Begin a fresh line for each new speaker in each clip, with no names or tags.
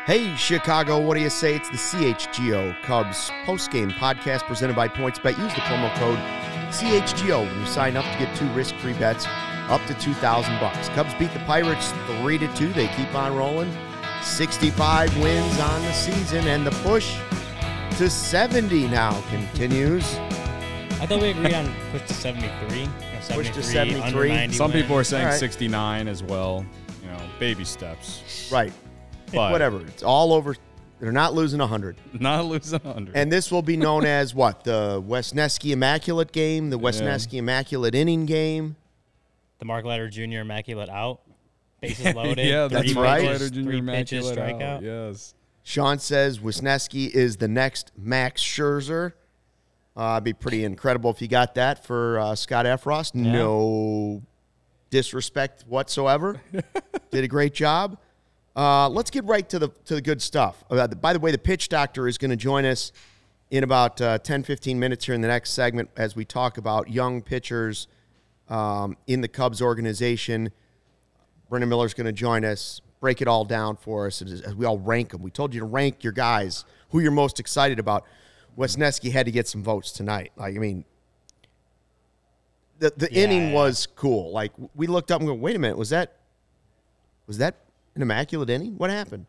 Hey, Chicago, what do you say? It's the CHGO Cubs postgame podcast presented by PointsBet. Use the promo code CHGO when you sign up to get 2 risk-free bets up to $2,000. Cubs beat the Pirates 3-2. They keep on rolling. 65 wins on the season, and the push to 70 now continues.
I thought we agreed on push to 73.
Push to 73.
Some people are saying
All right.
69 as well. You know, baby steps.
Right.
But
Whatever. It's all over. They're not losing 100.
not losing 100.
And this will be known as what? The Wesneski Immaculate game, the Wesneski Immaculate Inning game.
The Mark Leiter Jr. Immaculate out. Bases loaded.
yeah,
that's
three
right.
pitches,
Jr.
3 pitches,
Immaculate out.
strikeout.
Yes.
Sean says Wisniewski is the next Max Scherzer. It'd be pretty incredible if he got that for Scott Efros.
Yeah.
No disrespect whatsoever. Did a great job. Let's get right to the good stuff. By the way, the pitch doctor is going to join us in about 10, 15 minutes here in the next segment as we talk about young pitchers in the Cubs organization. Brendan Miller's going to join us, break it all down for us as we all rank them. We told you to rank your guys, who you're most excited about. Wesneski had to get some votes tonight. Like, I mean, the inning was cool. Like, we looked up and go, wait a minute, was that an immaculate inning? What happened?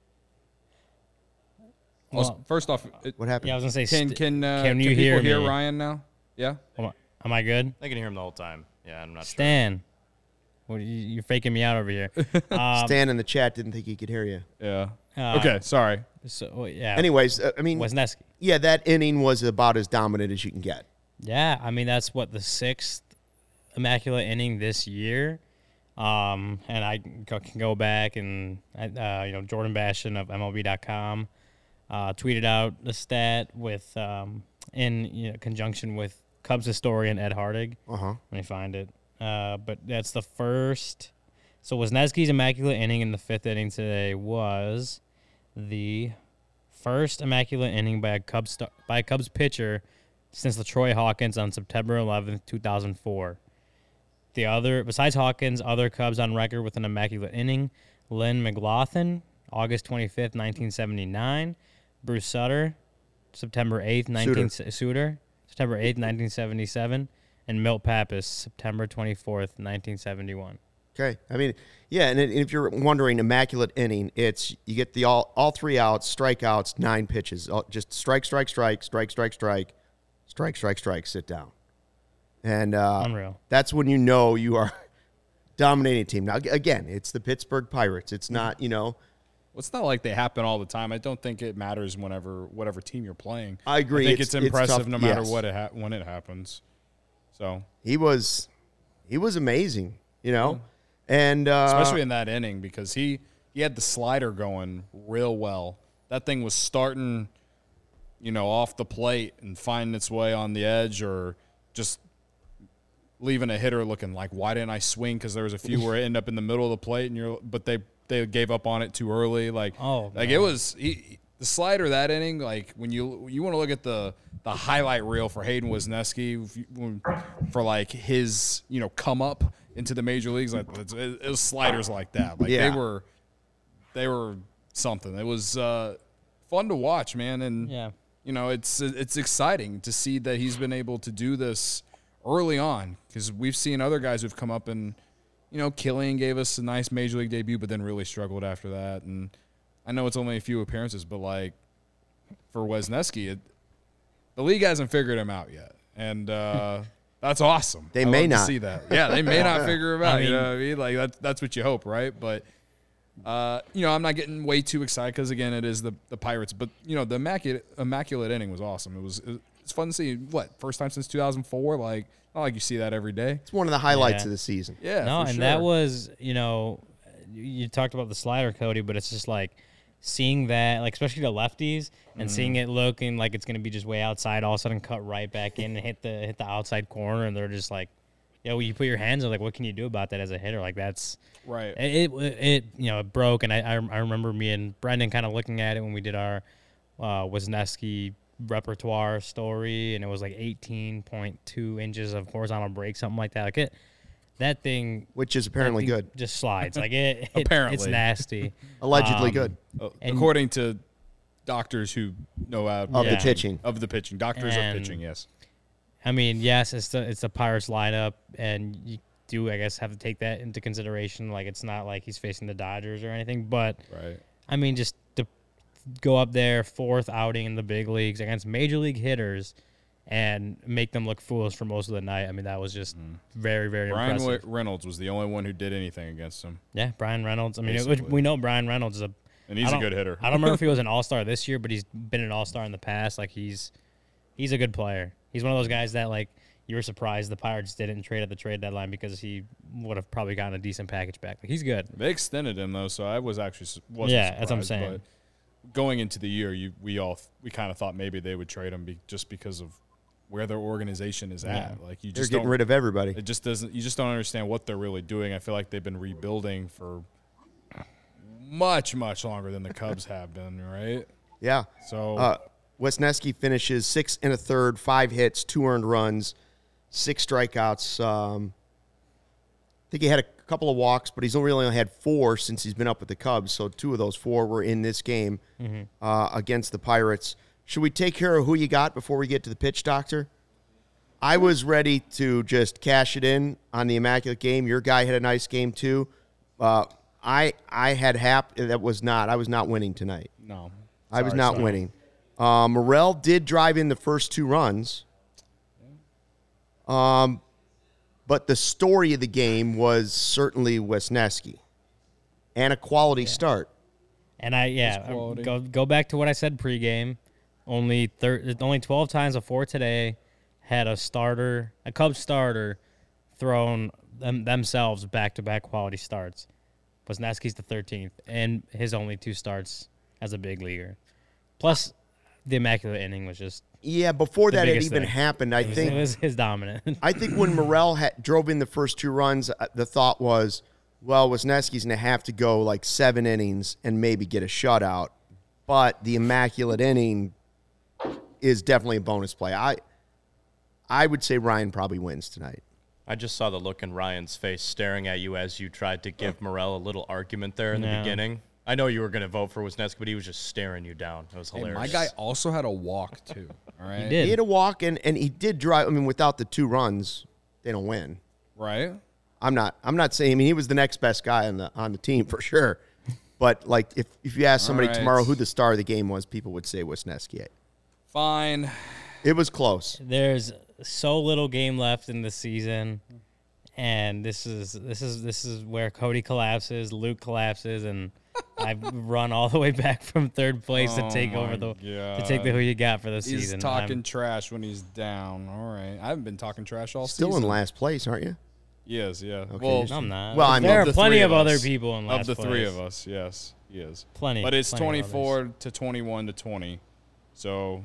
Well, first off,
What happened?
Yeah, I was going to say,
can
you
people
hear
hear
me?
Ryan now? Yeah?
Am I good?
I can hear him the whole time. Yeah, I'm not sure.
Stan. Well, you're faking me out over here.
Stan in the chat didn't think he could hear you.
Yeah. Okay, sorry.
So, yeah.
Anyways, I mean,
Wesneski.
yeah, that inning was about as dominant as you can get.
Yeah, I mean, that's what, the 6th Immaculate inning this year. And I can go back and, Jordan Bastion of MLB.com tweeted out the stat with in conjunction with Cubs historian Ed Hardig.
Uh-huh.
Let me find it. But that's the first. So Wisniewski's Immaculate inning in the 5th inning today was the first Immaculate inning by a Cubs pitcher since LaTroy Hawkins on September 11th, 2004. The other, besides Hawkins, other Cubs on record with an Immaculate inning: Lynn McLaughlin, August 25th, 1979; Bruce Sutter, September 8th, September 8th, 1977; and Milt Pappas, September 24th, 1971.
Okay. I mean, yeah, and if you're wondering, immaculate inning, it's you get the all 3 outs, strikeouts, 9 pitches. Just strike, sit down. And
Unreal.
That's when you know you are dominating a team. Now, again, it's the Pittsburgh Pirates. It's not,
Well, it's not like they happen all the time. I don't think it matters whatever team you're playing.
I agree.
I think it's impressive
tough.
no matter
Yes.
what when it happens. So
He was amazing, and
especially in that inning because he had the slider going real well. That thing was starting, off the plate and finding its way on the edge or just leaving a hitter looking like, why didn't I swing? Because there was a few where it ended up in the middle of the plate, but they gave up on it too early. It was the slider that inning. Like when you want to look at the highlight reel for Hayden Wesneski for like his come up into the major leagues, like it was sliders like that. Like
Yeah.
they were something. It was fun to watch, man, and
Yeah.
it's exciting to see that he's been able to do this early on because we've seen other guys who've come up and, Killian gave us a nice major league debut, but then really struggled after that. And I know it's only a few appearances, but like for Wesneski, the league hasn't figured him out yet, and that's awesome.
They
I
may
love
not.
to see that. Yeah, they may not figure him out.
mean-
You know what I mean? Like that's what you hope, right? But. I'm not getting way too excited because, again, it is the Pirates. But, the immaculate inning was awesome. It's fun to see, first time since 2004? Like, not like you see that every day.
it's one of the highlights
Yeah.
of the season.
Yeah,
No,
for
and
sure.
that was, you talked about the slider, Cody, but it's just like seeing that, like especially the lefties, and seeing it looking like it's going to be just way outside, all of a sudden cut right back in and hit the outside corner, and they're just like, you put your hands on, like, what can you do about that as a hitter? Like, that's
right.
it broke, and I remember me and Brendan kind of looking at it when we did our Wisniewski repertoire story, and it was like 18.2 inches of horizontal break, something like that. Like that thing
which is apparently
that thing
good.
just slides. Like it's
Apparently.
nasty.
Allegedly good.
And-
According to doctors who know
Of
Yeah.
the pitching.
Doctors
And-
of pitching, yes.
I mean, yes, it's the Pirates lineup, and you do, I guess, have to take that into consideration. Like, it's not like he's facing the Dodgers or anything, but
Right.
I mean, just to go up there, 4th outing in the big leagues against major league hitters and make them look foolish for most of the night. I mean, that was just very, very
Brian
impressive.
Reynolds was the only one who did anything against him.
Yeah, Brian Reynolds. I mean,
Basically.
we know Brian Reynolds is
And he's
I
a
don't-
good hitter.
I don't remember if he was an all-star this year, but he's been an all-star in the past. Like, he's a good player. He's one of those guys that, like, you were surprised the Pirates didn't trade at the trade deadline because he would have probably gotten a decent package back. Like, he's good.
They extended him though, so I was actually wasn't
Yeah, that's what I'm
surprised,
saying.
But going into the year, we kind of thought maybe they would trade him just because of where their organization is at. Like you
They're
just
getting
don't,
rid of everybody.
it just doesn't. You just don't understand what they're really doing. I feel like they've been rebuilding for much longer than the Cubs have been. Right.
Yeah.
So
Wesneski finishes 6 1/3, 5 hits, 2 earned runs, 6 strikeouts. I think he had a couple of walks, but he's only had 4 since he's been up with the Cubs. So 2 of those 4 were in this game against the Pirates. Should we take care of who you got before we get to the pitch doctor? I was ready to just cash it in on the Immaculate Game. Your guy had a nice game too. I had Hap. I was not winning tonight.
no,
I was
Sorry,
not
son.
winning. Morel did drive in the first 2 runs. But the story of the game was certainly Wesneski and a quality start.
And
quality.
go back to what I said pregame. Only 12 times before today had a Cubs starter thrown themselves back-to-back quality starts. Wesneski's the 13th, and his only 2 starts as a big leaguer. Plus, the Immaculate Inning was just
Yeah, before
The
that it
biggest
even
thing.
happened, I
it
think
was his dominant.
I think when Morel drove in the first 2 runs, the thought was, well, Wesneski's going to have to go like 7 innings and maybe get a shutout. But the Immaculate Inning is definitely a bonus play. I would say Ryan probably wins tonight.
I just saw the look in Ryan's face staring at you as you tried to give Morel a little argument there in the
Yeah.
beginning. I know you were going to vote for Wisniewski, but he was just staring you down. It was
Hey,
hilarious.
my guy also had a walk too. All right.
He did.
He had a walk, and he did drive. I mean, without the 2 runs, they don't win.
Right.
I'm not saying. I mean, he was the next best guy on the team for sure. But like, if you ask somebody
All right.
tomorrow who the star of the game was, people would say Wesneski.
Fine.
It was close.
There's so little game left in the season, and this is where Cody collapses, Luke collapses, and I've run all the way back from 3rd place to take over to take the who you got for the
He's
season.
talking trash when he's down. All right. I haven't been talking trash all
Still
season.
in last place, aren't you?
He is, yeah.
Okay,
Well,
you
I'm not.
Well, I mean,
there
of
are
the
plenty
three
of other
us.
people in last
of the 3
place.
of us, yes, he is.
Plenty.
But it's
plenty of
24 to 21 to 20. So,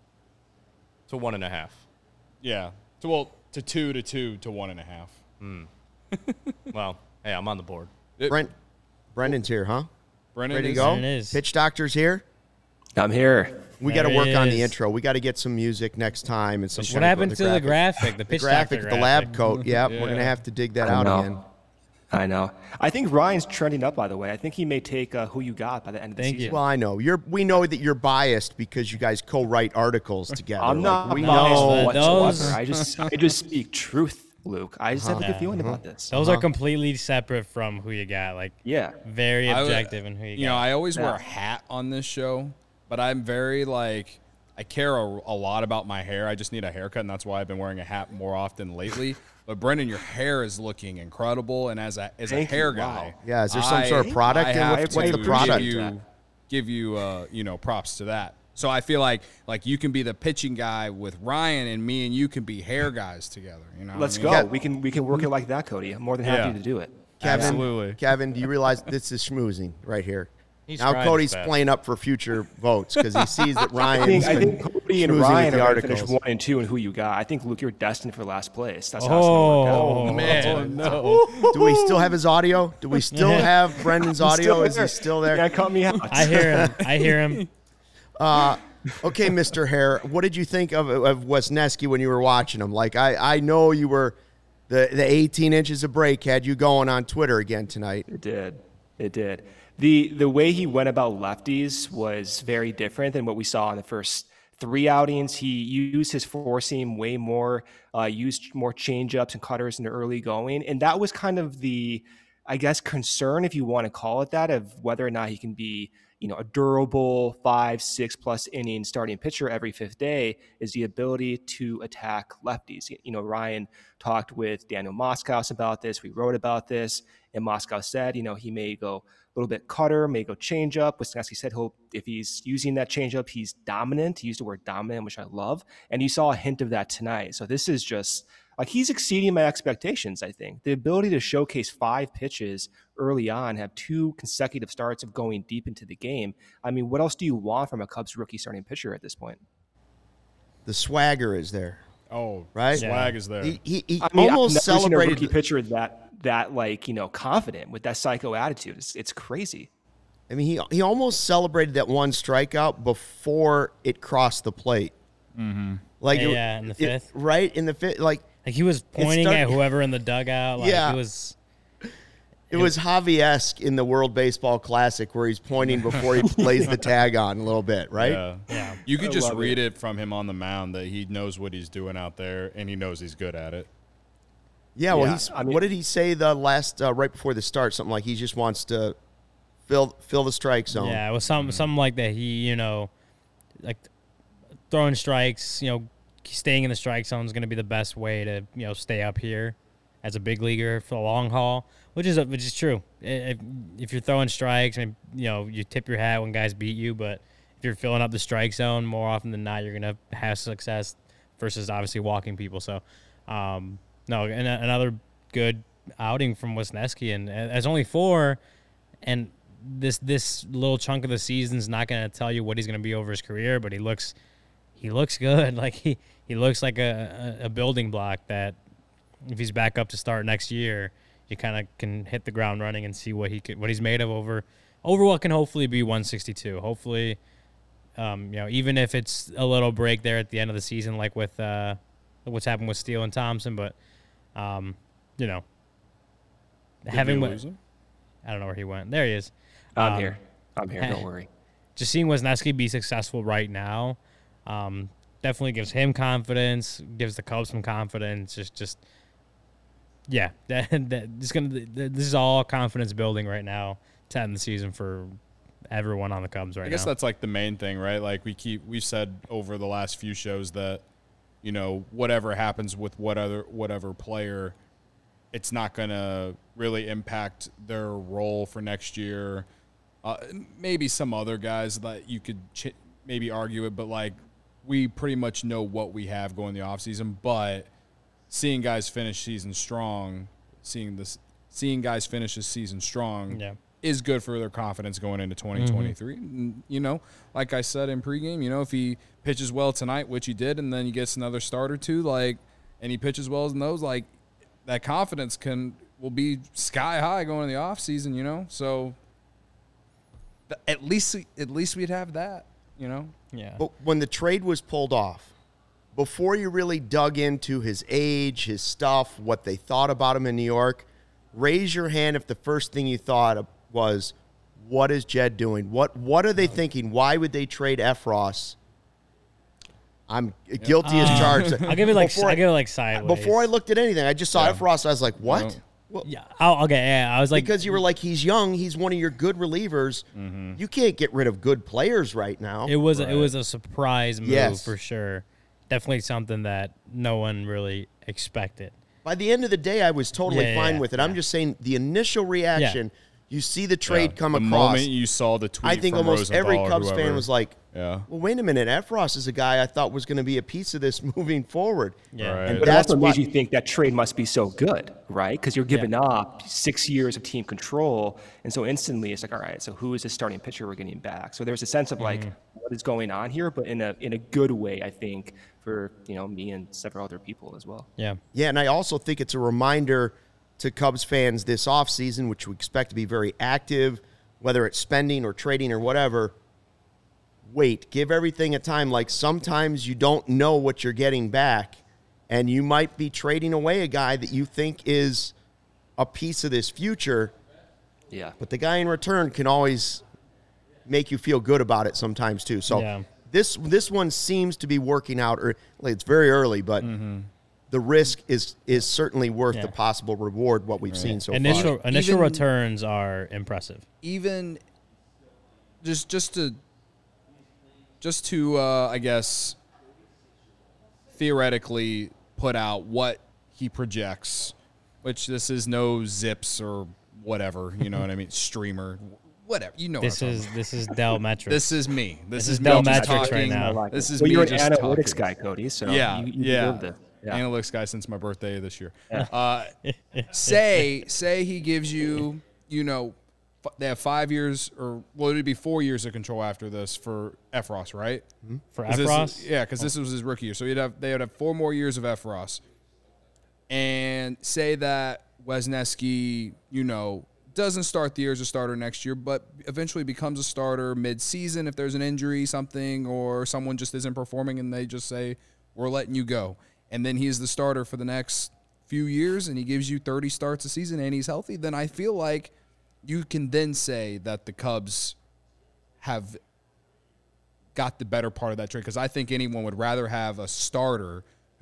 to 1.5.
yeah. To 2 to 2 to 1.5.
Well, hey, I'm on the board.
Brendan's here, huh?
Brennan
Ready to
is-
go?
There it is.
Pitch doctor's here.
I'm here.
We got to
There
work
it
on the
is.
intro. We got to get some music next time and some.
What happened to the graphic? The pitch
graphic,
doctor
the lab coat. Yep,
Yeah.
we're gonna have to dig that
I
out
know.
again.
I know. I think Ryan's trending up, by the way. I think he may take Who You Got by the end of the
Thank
season.
you.
Well, I know we know that you're biased because you guys co-write articles together.
I'm not
we
biased
know.
whatsoever.
Those-
I just speak truth, Luke. I just have a good feeling about this.
Those are completely separate from who you got. Like
Yeah.
very
I-
objective in who you got.
You know, I always wear
Yeah.
a hat on this show, but I'm very like I care a lot about my hair. I just need a haircut, and that's why I've been wearing a hat more often lately. But Brendan, your hair is looking incredible, and as a
Thank
hair
you.
guy,
Wow.
Yeah, is there some sort of
I
product? And
have
what's
to
the product?
give you props to that. So I feel like you can be the pitching guy with Ryan, and me and you can be hair guys together. You know, what
Let's
I
go.
mean?
We can work it like that, Cody. I'm more than happy
Yeah.
to do it.
Kevin,
Absolutely.
Kevin, do you realize this is schmoozing right here?
He's
Now
trying
Cody's
his best.
playing up for future votes because he sees that
I
Ryan's
think
been
Cody and
schmoozing
Ryan
with the
are going to finish
articles.
1 and 2 in Who You Got. I think, Luke, you're destined for last place. That's how it's going to work out.
Man,
no.
Do we still have his audio? Do we still have Brendan's audio? Is he still there?
Yeah, cut me out.
I hear him.
Okay, Mr. Hare, what did you think of Wesneski when you were watching him? Like, I know you were The 18 inches of break had you going on Twitter again tonight.
It did. It did. The way he went about lefties was very different than what we saw in the first 3 outings. He used his four seam way more, used more changeups and cutters in the early going. And that was kind of the, I guess, concern, if you want to call it that, of whether or not he can be, a durable 5-6+ inning starting pitcher every fifth day, is the ability to attack lefties. Ryan talked with Daniel Moskowitz about this. We wrote about this, and Moskowitz said, he may go a little bit cutter, may go changeup. Wisniewski said if he's using that changeup, he's dominant. He used the word dominant, which I love. And you saw a hint of that tonight. So this is just he's exceeding my expectations, I think. The ability to showcase 5 pitches early on, have 2 consecutive starts of going deep into the game. I mean, what else do you want from a Cubs rookie starting pitcher at this point?
The swagger is there.
Oh,
right.
Swag is there.
He
I've never
almost
seen a
celebrated
rookie pitcher that confident with that psycho attitude. It's crazy.
I mean, he almost celebrated that one strikeout before it crossed the plate.
Mm-hmm.
Like
in the fifth,
right in the fifth, like
he was pointing at whoever in the dugout. Like,
yeah,
it
was Javi-esque in the World Baseball Classic, where he's pointing before he lays the tag on a little bit, right?
Yeah. You could just read it from him on the mound that he knows what he's doing out there, and he knows he's good at it.
Yeah, well, what did he say the last right before the start? Something like he just wants to fill the strike zone.
Yeah, it was something like that. He, like throwing strikes, staying in the strike zone is going to be the best way to, stay up here as a big leaguer for the long haul, which is true. If you're throwing strikes, and you tip your hat when guys beat you, but if you're filling up the strike zone, more often than not, you're going to have success versus obviously walking people. So, no, and another good outing from Wisniewski, and as only 4, and this little chunk of the season's not going to tell you what he's going to be over his career, but he looks good. Like he looks like a building block that if he's back up to start next year, you kind of can hit the ground running and see what he's made of over what can hopefully be 162. Hopefully, even if it's a little break there at the end of the season, like with what's happened with Steele and Thompson, but having I don't know where he went. There he is.
I'm here. Don't worry.
Just seeing Wisniewski be successful right now, definitely gives him confidence. Gives the Cubs some confidence. This is all confidence building right now to end the season for everyone on the Cubs right now.
I guess that's like the main thing, right? Like we've said over the last few shows that, whatever happens with whatever player, it's not going to really impact their role for next year. Maybe some other guys that you could maybe argue it, but like we pretty much know what we have going the offseason. But seeing guys finish season strong, seeing guys finish this season strong is good for their confidence going into 2023. Mm-hmm. Like I said in pregame, if he pitches well tonight, which he did, and then he gets another start or two, and he pitches well in those, that confidence will be sky high going in the offseason, So at least we'd have that,
Yeah.
But when the trade was pulled off, before you really dug into his age, his stuff, what they thought about him in New York, raise your hand if the first thing you thought of was, what is Jed doing? What are they thinking? Why would they trade Efros? I'm guilty as charged.
I'll give it like sideways.
Before I looked at anything, I just saw Efros. I was like, what?
Well, yeah. I was like,
because you were like, he's young. He's one of your good relievers. Mm-hmm. You can't get rid of good players right now.
It was a surprise move for sure. Definitely something that no one really expected.
By the end of the day, I was totally fine with it. I'm just saying the initial reaction. You see the trade come across.
The moment you saw the tweet,
I think
from
almost every
Rosenthal
Cubs fan was like,
well,
wait a minute. Efros is a guy I thought was going to be a piece of this moving forward.
Yeah.
Right.
And
But
that's
it also
what
made you think that trade must be so good, right? Because you're giving up 6 years of team control. And so instantly it's like, all right, so who is this starting pitcher we're getting back? So there's a sense of what is going on here, but in a good way, I think, for me and several other people as well.
Yeah.
Yeah, and I also think it's a reminder to Cubs fans this offseason, which we expect to be very active, whether it's spending or trading or whatever. Wait, give everything a time. Like sometimes you don't know what you're getting back, and you might be trading away a guy that you think is a piece of this future,
Yeah.
but the guy in return can always make you feel good about it sometimes too. So
Yeah.
this one seems to be working out, or it's very early, but the risk is certainly worth the possible reward, what we've seen so far.
Initial
Even-
returns are impressive.
Even just to I guess theoretically put out what he projects, which this is no Zips or whatever, you know what I mean, streamer, whatever, you know.
This is Dell Metrics.
This is me. This is me
Dell
just
Metrics right
talking.
now.
This is
Well,
me
you're an
just
analytics
talking.
guy, Cody. So
Yeah,
you
yeah.
deserve this. Yeah.
Analytics guy since my birthday this year. Say he gives you, they have 5 years, or well, it'd be 4 years of control after this for Efros, right?
For
'Cause this
Efros.
is- because this was his rookie year, so they would have 4 more years of Efros, and say that Wisniewski, doesn't start the year as a starter next year, but eventually becomes a starter mid-season if there's an injury, something, or someone just isn't performing, and they just say, we're letting you go. And then he's the starter for the next few years, and he gives you 30 starts a season, and he's healthy, then I feel like you can then say that the Cubs have got the better part of that trade, because I think anyone would rather have a starter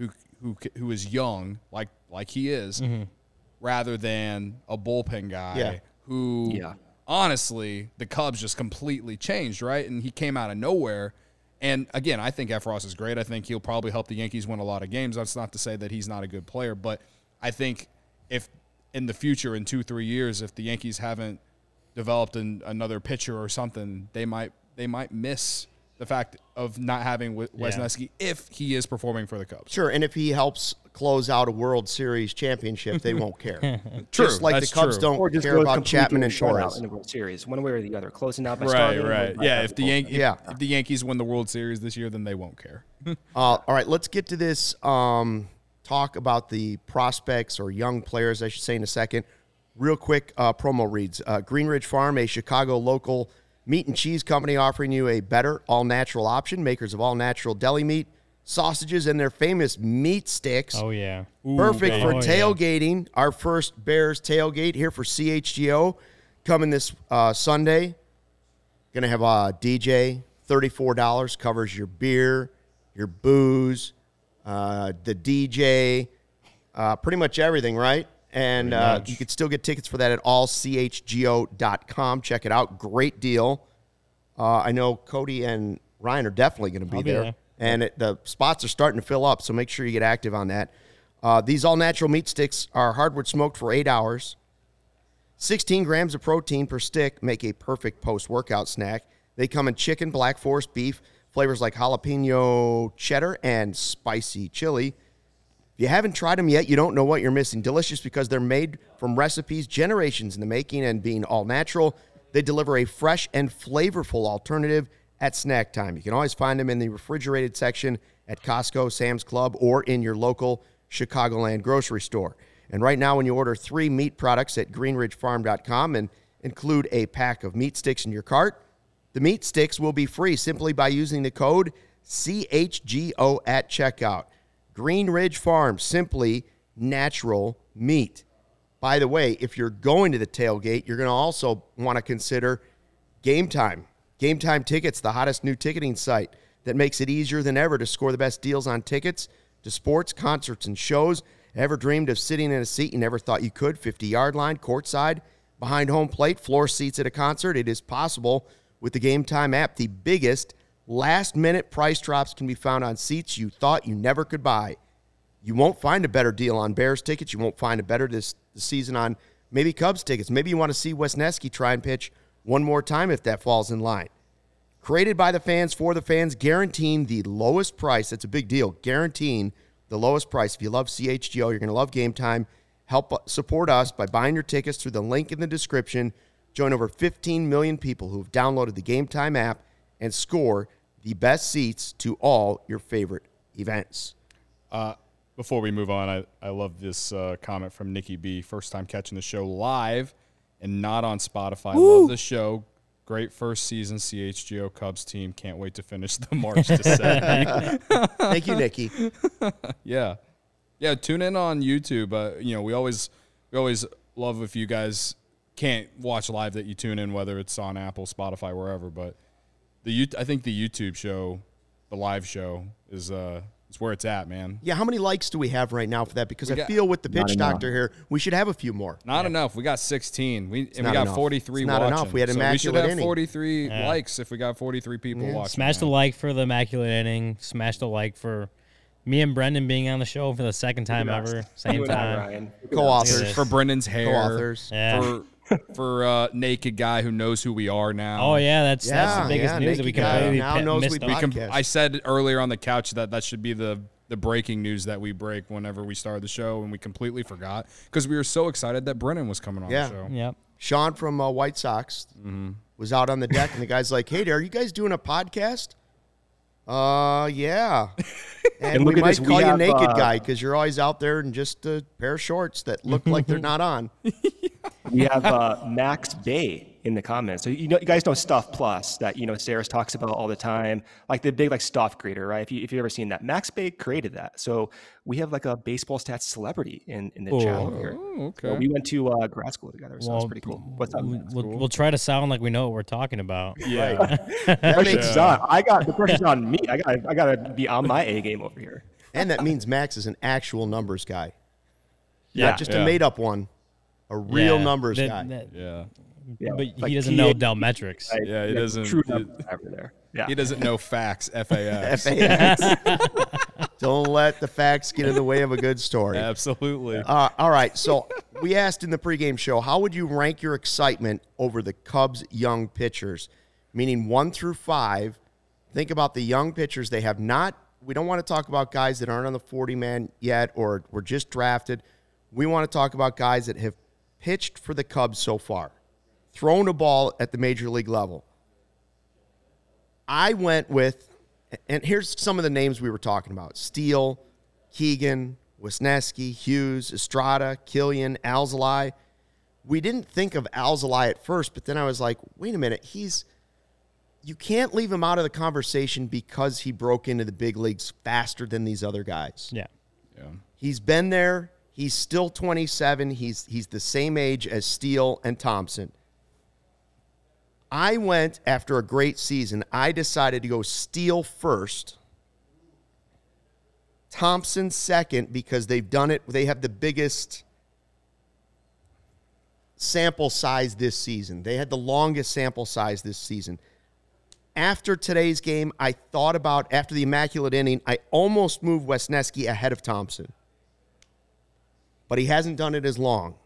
who is young, like he is, rather than a bullpen guy who, honestly, the Cubs just completely changed, right? And he came out of nowhere. And, again, I think Efros is great. I think he'll probably help the Yankees win a lot of games. That's not to say that he's not a good player. But I think if in the future, in 2-3 years, if the Yankees haven't developed another pitcher or something, they might miss the fact of not having Wisniewski if he is performing for the Cubs.
Sure, and if he helps close out a World Series championship, they won't care.
True,
Just like the
that's
Cubs
true.
don't
Or just
care
goes
about
completely
Chapman and
shutout
Torres.
in the World Series, one way or the other, closing out by
Right,
starting.
right.
or
Yeah,
by
if the if the Yankees win the World Series this year, then they won't care.
All right, let's get to this talk about the prospects, or young players, I should say, in a second. Real quick promo reads. Green Ridge Farm, a Chicago local meat and cheese company, offering you a better all-natural option. Makers of all-natural deli meat, sausages, and their famous meat sticks.
Oh yeah.
Perfect for
yeah.
tailgating. Our first Bears tailgate here for CHGO coming this Sunday. Going to have a DJ, $34, covers your beer, your booze, the DJ, pretty much everything, right? And you could still get tickets for that at allchgo.com. Check it out. Great deal. I know Cody and Ryan are definitely going to be
I'll be
there.
there.
And the spots are starting to fill up, so make sure you get active on that. These all-natural meat sticks are hardwood smoked for 8 hours. 16 grams of protein per stick make a perfect post-workout snack. They come in chicken, Black Forest beef, flavors like jalapeno cheddar, and spicy chili. If you haven't tried them yet, you don't know what you're missing. Delicious because they're made from recipes generations in the making, and being all natural, they deliver a fresh and flavorful alternative at snack time. You can always find them in the refrigerated section at Costco, Sam's Club, or in your local Chicagoland grocery store. And right now, when you order 3 meat products at greenridgefarm.com and include a pack of meat sticks in your cart, the meat sticks will be free simply by using the code CHGO at checkout. Green Ridge Farm, simply natural meat. By the way, if you're going to the tailgate, you're going to also want to consider Game Time. Game Time Tickets, the hottest new ticketing site that makes it easier than ever to score the best deals on tickets to sports, concerts, and shows. Ever dreamed of sitting in a seat you never thought you could? 50-yard line, courtside, behind home plate, floor seats at a concert. It is possible with the Game Time app. The biggest last-minute price drops can be found on seats you thought you never could buy. You won't find a better deal on Bears tickets. You won't find a better this season on maybe Cubs tickets. Maybe you want to see Wisniewski try and pitch one more time if that falls in line. Created by the fans for the fans, guaranteeing the lowest price. That's a big deal. Guaranteeing the lowest price. If you love CHGO, you're going to love Game Time. Help support us by buying your tickets through the link in the description. Join over 15 million people who have downloaded the Game Time app and score the best seats to all your favorite events.
Before we move on, I love this comment from Nikki B. First time catching the show live and not on Spotify.
Woo!
Love the show. Great first season CHGO Cubs team. Can't wait to finish the march to 70.
Thank you, Nikki.
Yeah. Yeah, tune in on YouTube. We always love if you guys can't watch live that you tune in, whether it's on Apple, Spotify, wherever. But I think the YouTube show, the live show, is where it's at, man.
Yeah, how many likes do we have right now for that? Because I feel with the pitch doctor here, we should have a few more.
Not enough. We got 16. We got 43
it's
watching.
Not enough. We had immaculate
so we should have
inning.
43 likes if we got 43 people watching.
Smash the like for the immaculate inning. Smash the like for me and Brendan being on the show for the second time ever. Same time.
Ryan.
Co-authors.
For Brendan's hair.
Co-authors.
Yeah.
For naked guy who knows who we are now.
Oh yeah, that's the biggest news that we
naked guy
completely
now knows
missed
we
on.
podcast.
I said earlier on the couch that should be the breaking news that we break whenever we start the show, and we completely forgot because we were so excited that Brennan was coming on the show.
Yep.
Sean from White Sox was out on the deck, and the guy's like, "Hey, are you guys doing a podcast?" Yeah. And we might call you naked guy because you're always out there in just a pair of shorts that look like they're not on.
We have Max Bay in the comments. So you guys know Stuff Plus that Saris talks about all the time, like the big stuff creator, right? If you've ever seen that, Max Bay created that. So we have like a baseball stats celebrity in the channel here.
Oh, okay.
So we went to grad school together, so it's pretty cool. What's up?
We'll try to sound like we know what we're talking about.
Yeah, pressure's on. The pressure's on me. I gotta be on my A game over here.
And that means Max is an actual numbers guy,
Yeah.
not just a made up one, a real numbers guy.
But he doesn't know Dell metrics.
He doesn't.
True numbers over there. Yeah.
He doesn't know facts. FAX.
Don't let the facts get in the way of a good story.
Absolutely.
All right. So we asked in the pregame show, how would you rank your excitement over the Cubs' young pitchers? Meaning 1 through 5. Think about the young pitchers. They have not. We don't want to talk about guys that aren't on the 40-man yet or were just drafted. We want to talk about guys that have pitched for the Cubs so far, thrown a ball at the major league level. I went with, and here's some of the names we were talking about: Steele, Keegan, Wisniewski, Hughes, Estrada, Killian, Alzolay. We didn't think of Alzolay at first, but then I was like, wait a minute, you can't leave him out of the conversation because he broke into the big leagues faster than these other guys.
Yeah.
He's been there. He's still 27. He's the same age as Steele and Thompson. I went, after a great season, I decided to go Steele first, Thompson second, because they've done it. They have the biggest sample size this season. They had the longest sample size this season. After today's game, I thought about, after the immaculate inning, I almost moved Wisniewski ahead of Thompson. But he hasn't done it as long.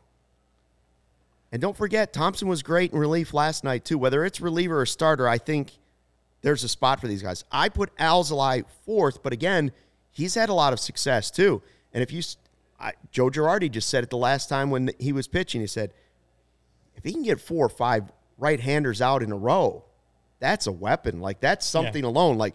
And don't forget, Thompson was great in relief last night, too. Whether it's reliever or starter, I think there's a spot for these guys. I put Alzolay fourth, but again, he's had a lot of success, too. And Joe Girardi just said it the last time when he was pitching. He said, if he can get 4 or 5 right-handers out in a row, that's a weapon. Like, that's something alone. Like,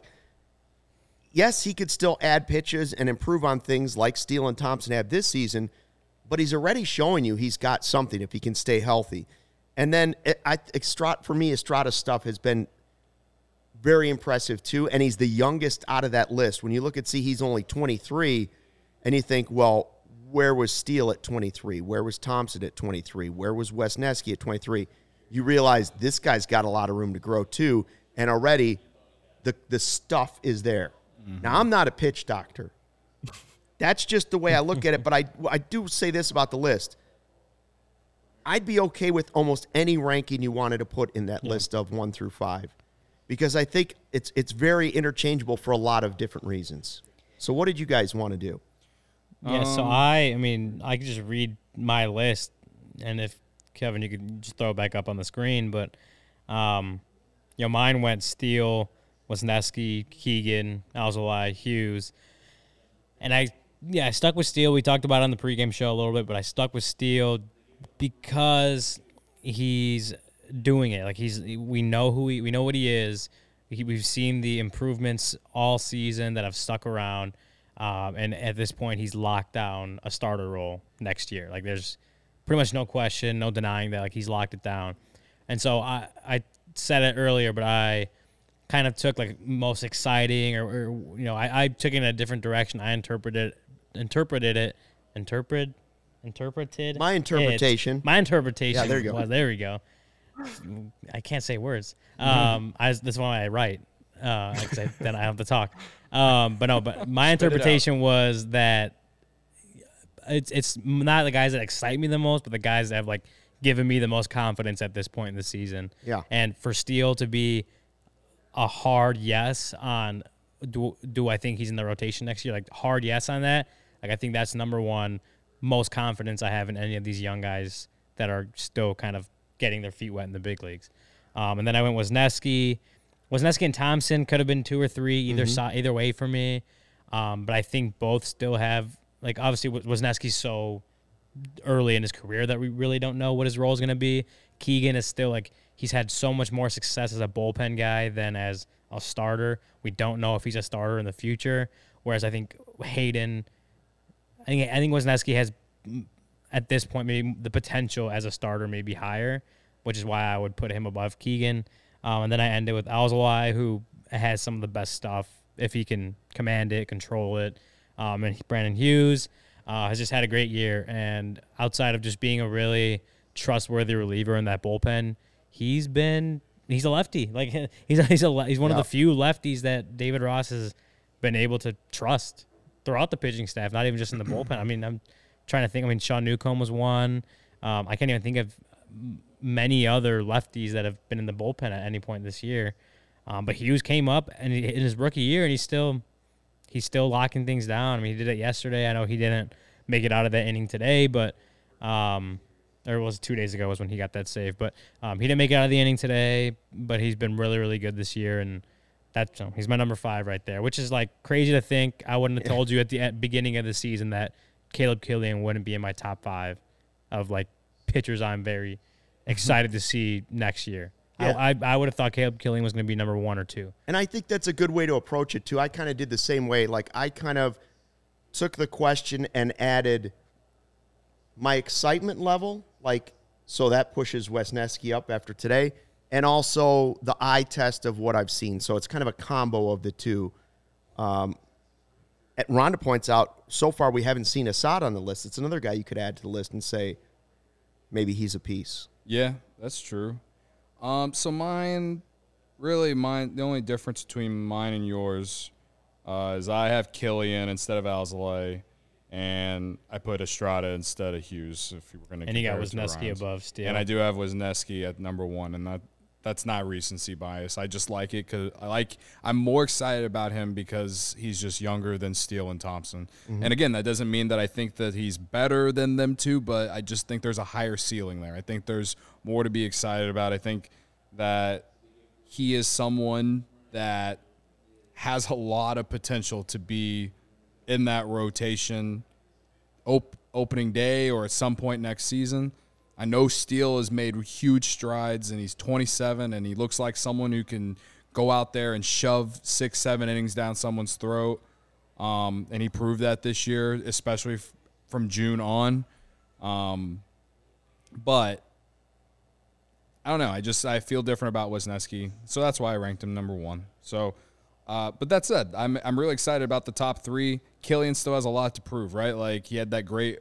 yes, he could still add pitches and improve on things like Steele and Thompson have this season, but he's already showing you he's got something if he can stay healthy. And then, for me, Estrada's stuff has been very impressive, too, and he's the youngest out of that list. When you look he's only 23, and you think, well, where was Steele at 23? Where was Thompson at 23? Where was Wisniewski at 23? You realize this guy's got a lot of room to grow, too, and already the stuff is there. Mm-hmm. Now, I'm not a pitch doctor. That's just the way I look at it, but I do say this about the list. I'd be okay with almost any ranking you wanted to put in that list of 1 through 5 because I think it's very interchangeable for a lot of different reasons. So what did you guys want to do?
Yeah, so I could just read my list, and if, Kevin, you could just throw it back up on the screen, but mine went Steele, Wisniewski, Keegan, Alzolay, Hughes, and I stuck with Steele. We talked about it on the pregame show a little bit, but I stuck with Steele because he's doing it. Like we know we know what he is. We've seen the improvements all season that have stuck around, and at this point, he's locked down a starter role next year. Like there's pretty much no question, no denying that. Like he's locked it down, and so I said it earlier, but I kind of took like most exciting, or I took it in a different direction. I interpreted interpreted it.
My interpretation.
My interpretation.
Yeah, there you go.
Was, there we go. I can't say words.
Mm-hmm.
That's why I write. Then I have to talk. But my interpretation was that it's not the guys that excite me the most, but the guys that have like given me the most confidence at this point in the season.
Yeah.
And for Steele to be a hard yes on do I think he's in the rotation next year? Like hard yes on that. Like I think that's number one most confidence I have in any of these young guys that are still kind of getting their feet wet in the big leagues. And then I went Wisniewski. Wisniewski and Thompson could have been 2 or 3 either way for me. But I think both still have, like, obviously Wisniewski's so early in his career that we really don't know what his role is going to be. Keegan is still, like, he's had so much more success as a bullpen guy than as a starter. We don't know if he's a starter in the future. Whereas I think Hayden, I think Wisniewski has, at this point, maybe the potential as a starter may be higher, which is why I would put him above Keegan. And then I ended with Alzolay, who has some of the best stuff if he can command it, control it. And Brandon Hughes has just had a great year. And outside of just being a really trustworthy reliever in that bullpen, he's a lefty. Like he's one of the few lefties that David Ross has been able to trust throughout the pitching staff, not even just in the bullpen. I mean, I'm trying to think. I mean, Sean Newcomb was one. I can't even think of many other lefties that have been in the bullpen at any point this year. But Hughes came up in his rookie year, and he's still locking things down. I mean, he did it yesterday. I know he didn't make it out of that inning today, but or it was 2 days ago was when he got that save. But he didn't make it out of the inning today, but he's been really, really good this year, and he's my number 5 right there, which is like crazy to think. I wouldn't have told you at the beginning of the season that Caleb Killian wouldn't be in my top 5 of like pitchers I'm very excited to see next year. Yeah. I would have thought Caleb Killian was going to be number 1 or 2.
And I think that's a good way to approach it, too. I kind of did the same way. Like, I kind of took the question and added my excitement level, like, so that pushes Wisniewski up after today, and also the eye test of what I've seen. So it's kind of a combo of the two. Rhonda points out, so far we haven't seen Assad on the list. It's another guy you could add to the list and say maybe he's a piece.
Yeah, that's true. So the only difference between mine and yours is I have Killian instead of Alzolay, and I put Estrada instead of Hughes. If you were going to,
and you got Wisniewski above Steele,
and I do have Wisniewski at number 1, and that's not recency bias. I just like it because I'm more excited about him because he's just younger than Steele and Thompson. Mm-hmm. And again, that doesn't mean that I think that he's better than them two, but I just think there's a higher ceiling there. I think there's more to be excited about. I think that he is someone that has a lot of potential to be in that rotation opening day or at some point next season. I know Steele has made huge strides, and he's 27, and he looks like someone who can go out there and shove 6-7 innings down someone's throat. And he proved that this year, especially from June on. But I don't know. I feel different about Wisniewski, so that's why I ranked him number 1. So, but that said, I'm really excited about the top 3. Killian still has a lot to prove, right? Like, he had that great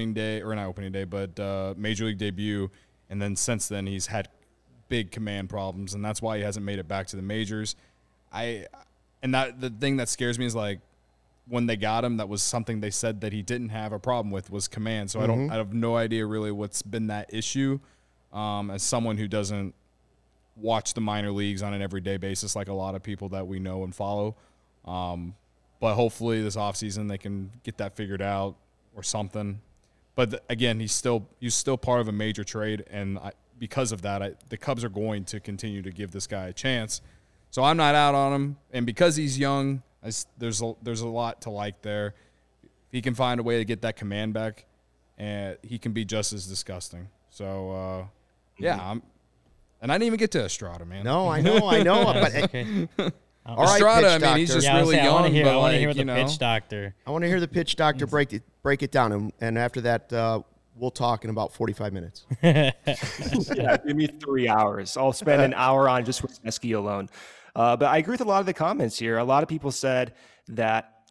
major league debut, and then since then he's had big command problems, and that's why he hasn't made it back to the majors. The thing that scares me is, like, when they got him, that was something they said that he didn't have a problem with, was command. So I have no idea really what's been that issue. As someone who doesn't watch the minor leagues on an everyday basis like a lot of people that we know and follow. But hopefully this offseason they can get that figured out or something. But again, he's still part of a major trade, and because of that, the Cubs are going to continue to give this guy a chance. So I'm not out on him, and because he's young, there's a lot to like there. If he can find a way to get that command back, and he can be just as disgusting. So yeah, and I didn't even get to Estrada, man.
No, I know. But
okay.
All right,
Estrada,
pitch
I mean, he's
doctor.
just really young.
I want to hear the pitch doctor.
I want to hear the pitch doctor break it down, and after that, we'll talk in about 45 minutes.
Yeah, give me 3 hours. I'll spend an hour on just Wisniewski alone. But I agree with a lot of the comments here. A lot of people said that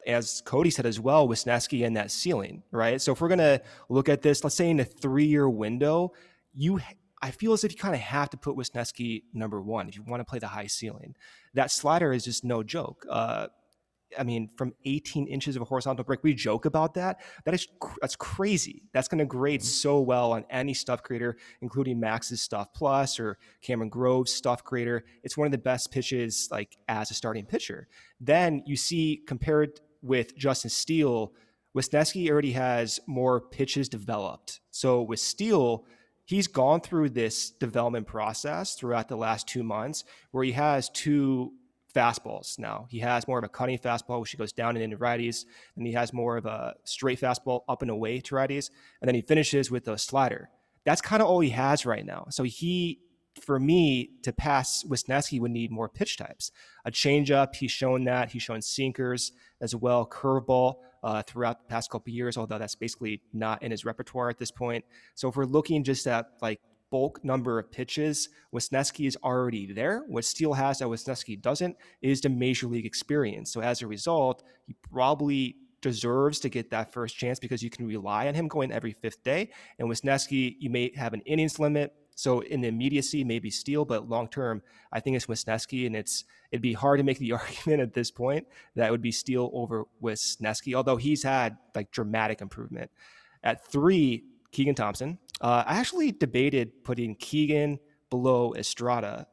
as Cody said as well, Wisniewski and that ceiling, right? So if we're going to look at this, let's say in a 3-year window, I feel as if you kind of have to put Wisniewski number 1 if you want to play the high ceiling. That slider is just no joke. I mean, from 18 inches of a horizontal break, we joke about that. That's crazy. That's going to grade so well on any stuff grader, including Max's Stuff Plus or Cameron Grove's Stuff Grader. It's one of the best pitches, like as a starting pitcher. Then you see, compared with Justin Steele, Wisniewski already has more pitches developed. So with Steele, he's gone through this development process throughout the last 2 months where he has 2 fastballs now. He has more of a cutting fastball, which he goes down and into righties, and he has more of a straight fastball up and away to righties, and then he finishes with a slider. That's kind of all he has right now. So for me, to pass Wisniewski would need more pitch types. A changeup, he's shown that. He's shown sinkers as well, curveball throughout the past couple of years, although that's basically not in his repertoire at this point. So if we're looking just at like bulk number of pitches, Wisniewski is already there. What Steele has that Wisniewski doesn't is the major league experience. So as a result, he probably deserves to get that first chance because you can rely on him going every 5th day. And Wisniewski, you may have an innings limit. So in the immediacy, maybe Steele, but long term, I think it's Wisniewski, and it'd be hard to make the argument at this point that it would be Steele over Wisniewski, although he's had like dramatic improvement. At 3, Keegan Thompson. I actually debated putting Keegan below Estrada.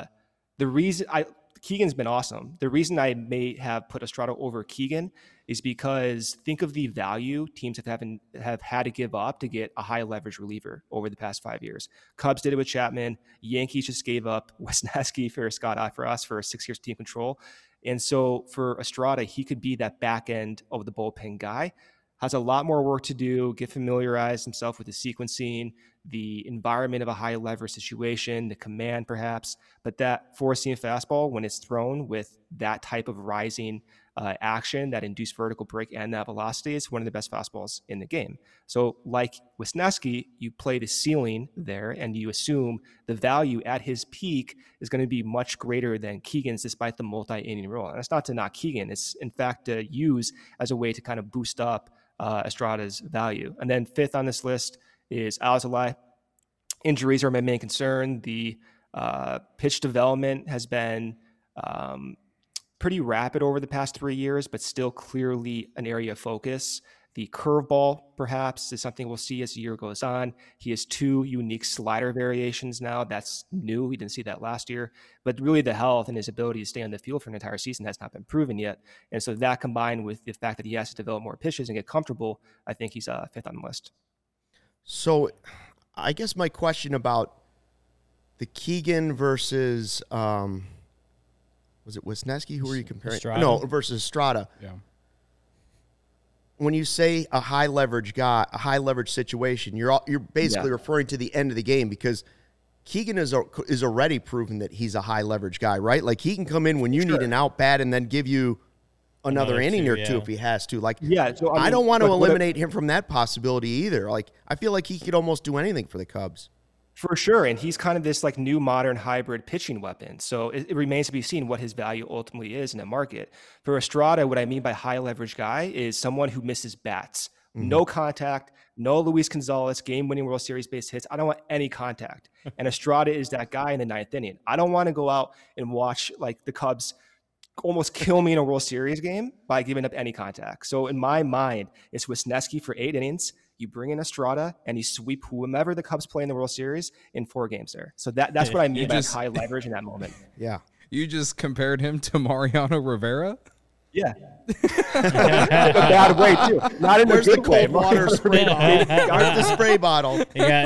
Keegan's been awesome. The reason I may have put Estrada over Keegan is because think of the value teams have had to give up to get a high leverage reliever over the past 5 years. Cubs did it with Chapman. Yankees just gave up Wisniewski for Scott Eifrost for 6 years team control. And so for Estrada, he could be that back end of the bullpen guy. Has a lot more work to do, get familiarized himself with the sequencing, the environment of a high leverage situation, the command perhaps, but that 4-seam fastball, when it's thrown with that type of rising action, that induced vertical break and that velocity, is one of the best fastballs in the game. So like Wisniewski, you play the ceiling there and you assume the value at his peak is going to be much greater than Keegan's despite the multi-inning role. And it's not to knock Keegan. It's in fact to use as a way to kind of boost up Estrada's value. And then 5th on this list is Alzolay. Injuries are my main concern. The pitch development has been pretty rapid over the past 3 years, but still clearly an area of focus. The curveball, perhaps, is something we'll see as the year goes on. He has 2 unique slider variations now. That's new. We didn't see that last year. But really the health and his ability to stay on the field for an entire season has not been proven yet. And so that combined with the fact that he has to develop more pitches and get comfortable, I think he's 5th on the list.
So I guess my question about the Keegan versus, was it Wisniewski? Who are you comparing?
Estrada.
No, versus Estrada.
Yeah.
When you say a high leverage guy, a high leverage situation, you're basically referring to the end of the game because Keegan is already proven that he's a high leverage guy, right? Like he can come in when you need an out bat and then give you another inning or two if he has to. Like,
So,
I don't want to eliminate him from that possibility either. Like, I feel like he could almost do anything for the Cubs.
For sure. And he's kind of this like new modern hybrid pitching weapon. So it remains to be seen what his value ultimately is in the market. For Estrada, what I mean by high leverage guy is someone who misses bats. No contact, no Luis Gonzalez game-winning World Series base hits. I don't want any contact. And Estrada is that guy in the 9th inning. I don't want to go out and watch like the Cubs almost kill me in a World Series game by giving up any contact. So in my mind, it's Wisniewski for 8 innings. You bring in Estrada and you sweep whomever the Cubs play in the World Series in 4 games there. So that's what I mean by high leverage in that moment.
Yeah.
You just compared him to Mariano Rivera?
Yeah. A bad way, too. Not in
Where's
a
the
good way.
cold water spray bottle? Where's the spray bottle?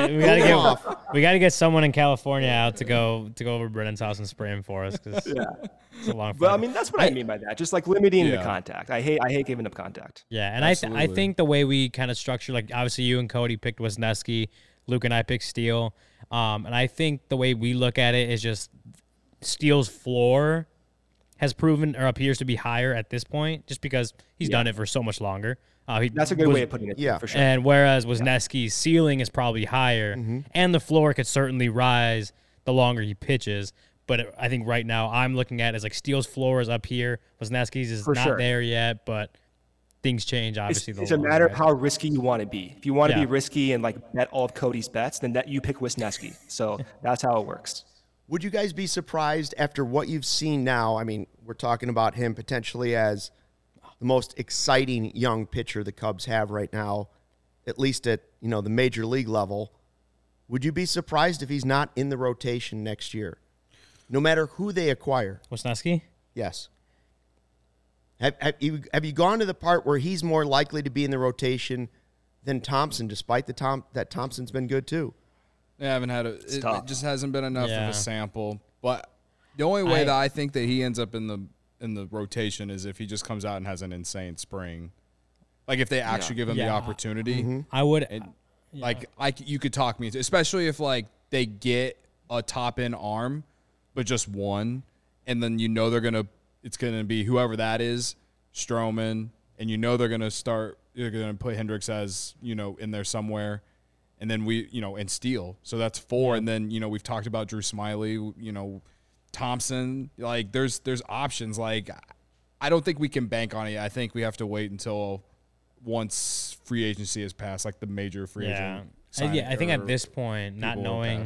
We got to get someone in California out to go over Brennan's house and spray him for us because it's a long.
But I mean, that's what I mean by that. Just like limiting the contact. I hate giving up contact.
Yeah, and I think the way we kind of structure, like obviously you and Cody picked Wisniewski, Luke and I picked Steele, and I think the way we look at it is just Steele's floor has proven or appears to be higher at this point, just because he's done it for so much longer.
That's a good way of putting it.
Yeah,
for sure.
And whereas Wisniewski's ceiling is probably higher, and the floor could certainly rise the longer he pitches. But I think right now I'm looking at it as like Steele's floor is up here, Wisniewski's is not there yet, but things change. Obviously,
It's a matter of how risky you want to be. If you want to be risky and like bet all of Cody's bets, then you pick Wisniewski. So that's how it works.
Would you guys be surprised after what you've seen now? I mean, we're talking about him potentially as the most exciting young pitcher the Cubs have right now, at least at, the major league level. Would you be surprised if he's not in the rotation next year, no matter who they acquire?
Wisniewski?
Yes. Have you gone to the part where he's more likely to be in the rotation than Thompson, despite that Thompson's been good too?
Yeah, I haven't had it just hasn't been enough of
Yeah.
a sample. But the only way that I think that he ends up in the rotation is if he just comes out and has an insane spring. Like if they actually give him the opportunity.
I would.
You could talk me into, especially if like they get a top end arm, but just one, and then it's gonna be whoever that is, Stroman, and they're gonna put Hendricks as in there somewhere, and then and Steele. So that's 4, and then we've talked about Drew Smiley, Thompson. Like there's options. Like I don't think we can bank on it. I think we have to wait until once free agency has passed, like the major free agent.
I think at this point, not knowing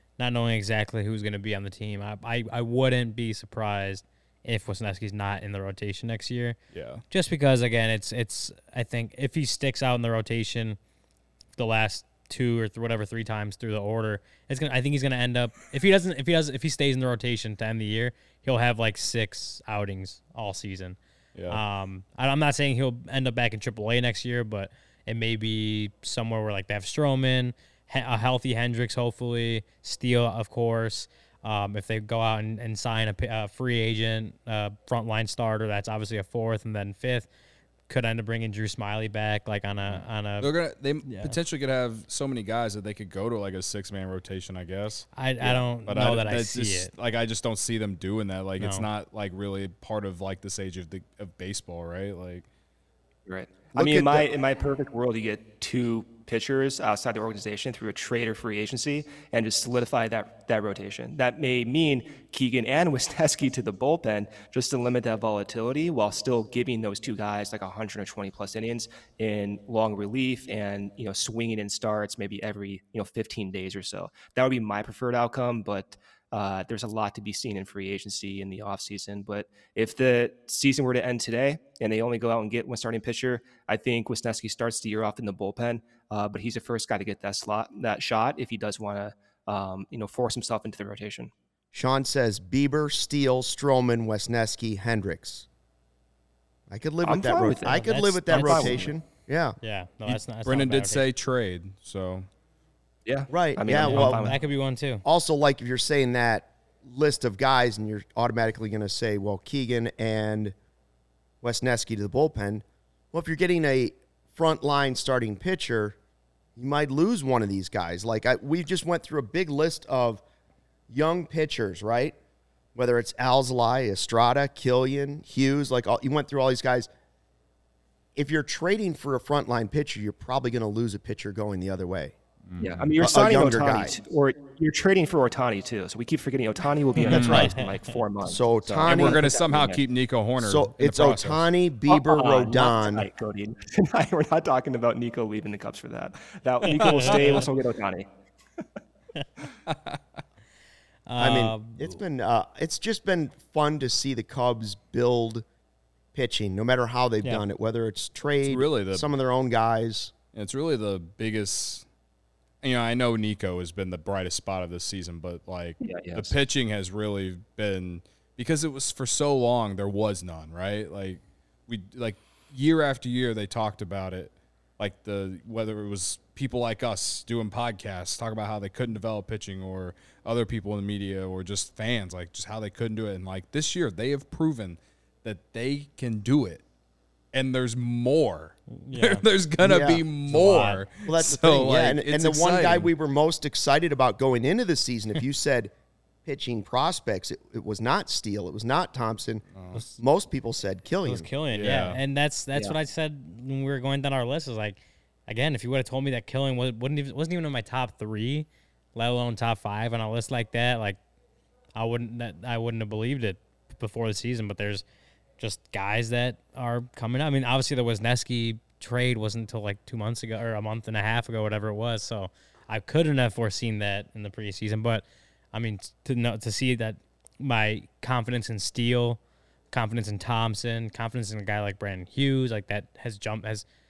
exactly who's going to be on the team, I wouldn't be surprised if Wisniewski's not in the rotation next year.
Yeah.
Just because again, it's I think if he sticks out in the rotation the last 2 or 3 times through the order, I think he's going to end up if he stays in the rotation to end the year, he'll have like 6 outings all season.
Yeah.
I'm not saying he'll end up back in AAA next year, but it may be somewhere where like they have Stroman, a healthy Hendricks, hopefully Steele, of course. If they go out and sign a free agent frontline starter, that's obviously a 4th, and then 5th could end up bringing Drew Smiley back, like on a.
They potentially could have so many guys that they could go to like a 6-man rotation, I guess.
I don't know that I see it.
Like I just don't see them doing that. Like it's not like really part of like this age of baseball, right? Like,
right. I mean, in my perfect world, you get 2 pitchers outside the organization through a trade or free agency and just solidify that rotation. That may mean Keegan and Wisniewski to the bullpen just to limit that volatility while still giving those 2 guys like 120 plus innings in long relief and, swinging in starts maybe every, 15 days or so. That would be my preferred outcome, but there's a lot to be seen in free agency in the offseason. But if the season were to end today and they only go out and get one starting pitcher, I think Wisniewski starts the year off in the bullpen. But he's the first guy to get that shot if he does want to, force himself into the rotation.
Sean says Bieber, Steele, Stroman, Wisniewski, Hendricks. I could live with that. I could live with that rotation. Yeah.
Yeah. No, that's not.
Brendan did say trade, so.
Yeah.
Right.
I mean,
that could be one too.
Also, like if you're saying that list of guys and you're automatically going to say, well, Keegan and Wisniewski to the bullpen. Well, if you're getting a frontline starting pitcher, you might lose one of these guys. Like we just went through a big list of young pitchers, right? Whether it's Alzolay, Estrada, Killian, Hughes, you went through all these guys. If you're trading for a frontline pitcher, you're probably going to lose a pitcher going the other way.
Yeah, I mean, you're signing Ohtani, or you're trading for Ohtani too. So we keep forgetting Ohtani will be on the price in like 4 months.
So Ohtani,
and we're going to somehow keep Nico Horner.
So it's Ohtani, Bieber, Rodon.
Cody. We're not talking about Nico leaving the Cubs for that. That Nico will stay. We'll still get Ohtani.
I mean, it's just been fun to see the Cubs build pitching, no matter how they've done it, whether it's trade, some of their own guys.
It's really the biggest. I know Nico has been the brightest spot of this season, but the pitching has really been, because it was for so long there was none, right? Like year after year they talked about it, whether it was people like us doing podcasts talk about how they couldn't develop pitching, or other people in the media, or just fans, just how they couldn't do it. And this year they have proven that they can do it. And there's more. Yeah. There's going to be more.
Well, that's the thing. Yeah. And the one guy we were most excited about going into the season, if you said pitching prospects, it was not Steele. It was not Thompson. Most people said Killian.
It was Killian, yeah. And that's what I said when we were going down our list. Is again, if you would have told me that Killian wasn't even in my top 3, let alone top 5 on a list like that, I wouldn't have believed it before the season. But there's just guys that are coming out. I mean, obviously the Wisniewski trade wasn't until like 2 months ago or a month and a half ago, whatever it was. So I couldn't have foreseen that in the preseason. But I mean, to see that my confidence in Steele, confidence in Thompson, confidence in a guy like Brandon Hughes, like that has jumped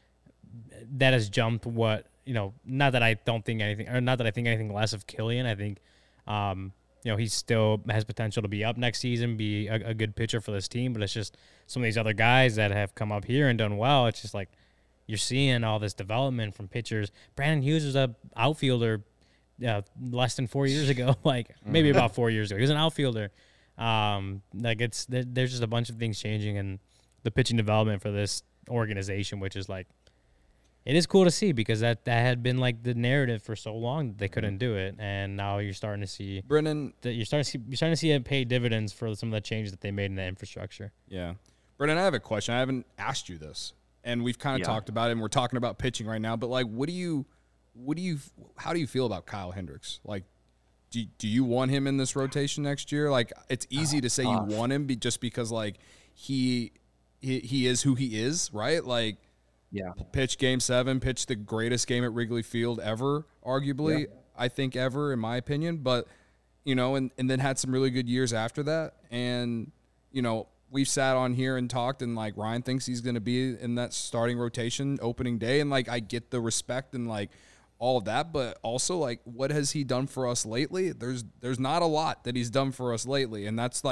what, not that I don't think anything, or not that I think anything less of Killian. I think, he still has potential to be up next season, be a good pitcher for this team, but it's just some of these other guys that have come up here and done well. It's just like you're seeing all this development from pitchers. Brandon Hughes was a outfielder less than 4 years ago, like maybe about 4 years ago. He was an outfielder. There's just a bunch of things changing in the pitching development for this organization, which is like, it is cool to see because that had been like the narrative for so long that they couldn't do it, and now you're starting to see
Brennan.
You're starting to see it pay dividends for some of the changes that they made in the infrastructure.
Yeah, Brennan, I have a question. I haven't asked you this, and we've kind of talked about it, and we're talking about pitching right now. But like, how do you feel about Kyle Hendricks? Like, do you want him in this rotation next year? Like, it's easy to say you want him just because like he is who he is, right? Like.
Yeah.
Pitch Game 7, pitch the greatest game at Wrigley Field ever, arguably, I think ever, in my opinion. But, and then had some really good years after that. And, we've sat on here and talked, and, like, Ryan thinks he's going to be in that starting rotation opening day. And, like, I get the respect and, like, all of that. But also, like, what has he done for us lately? There's not a lot that he's done for us lately. And that's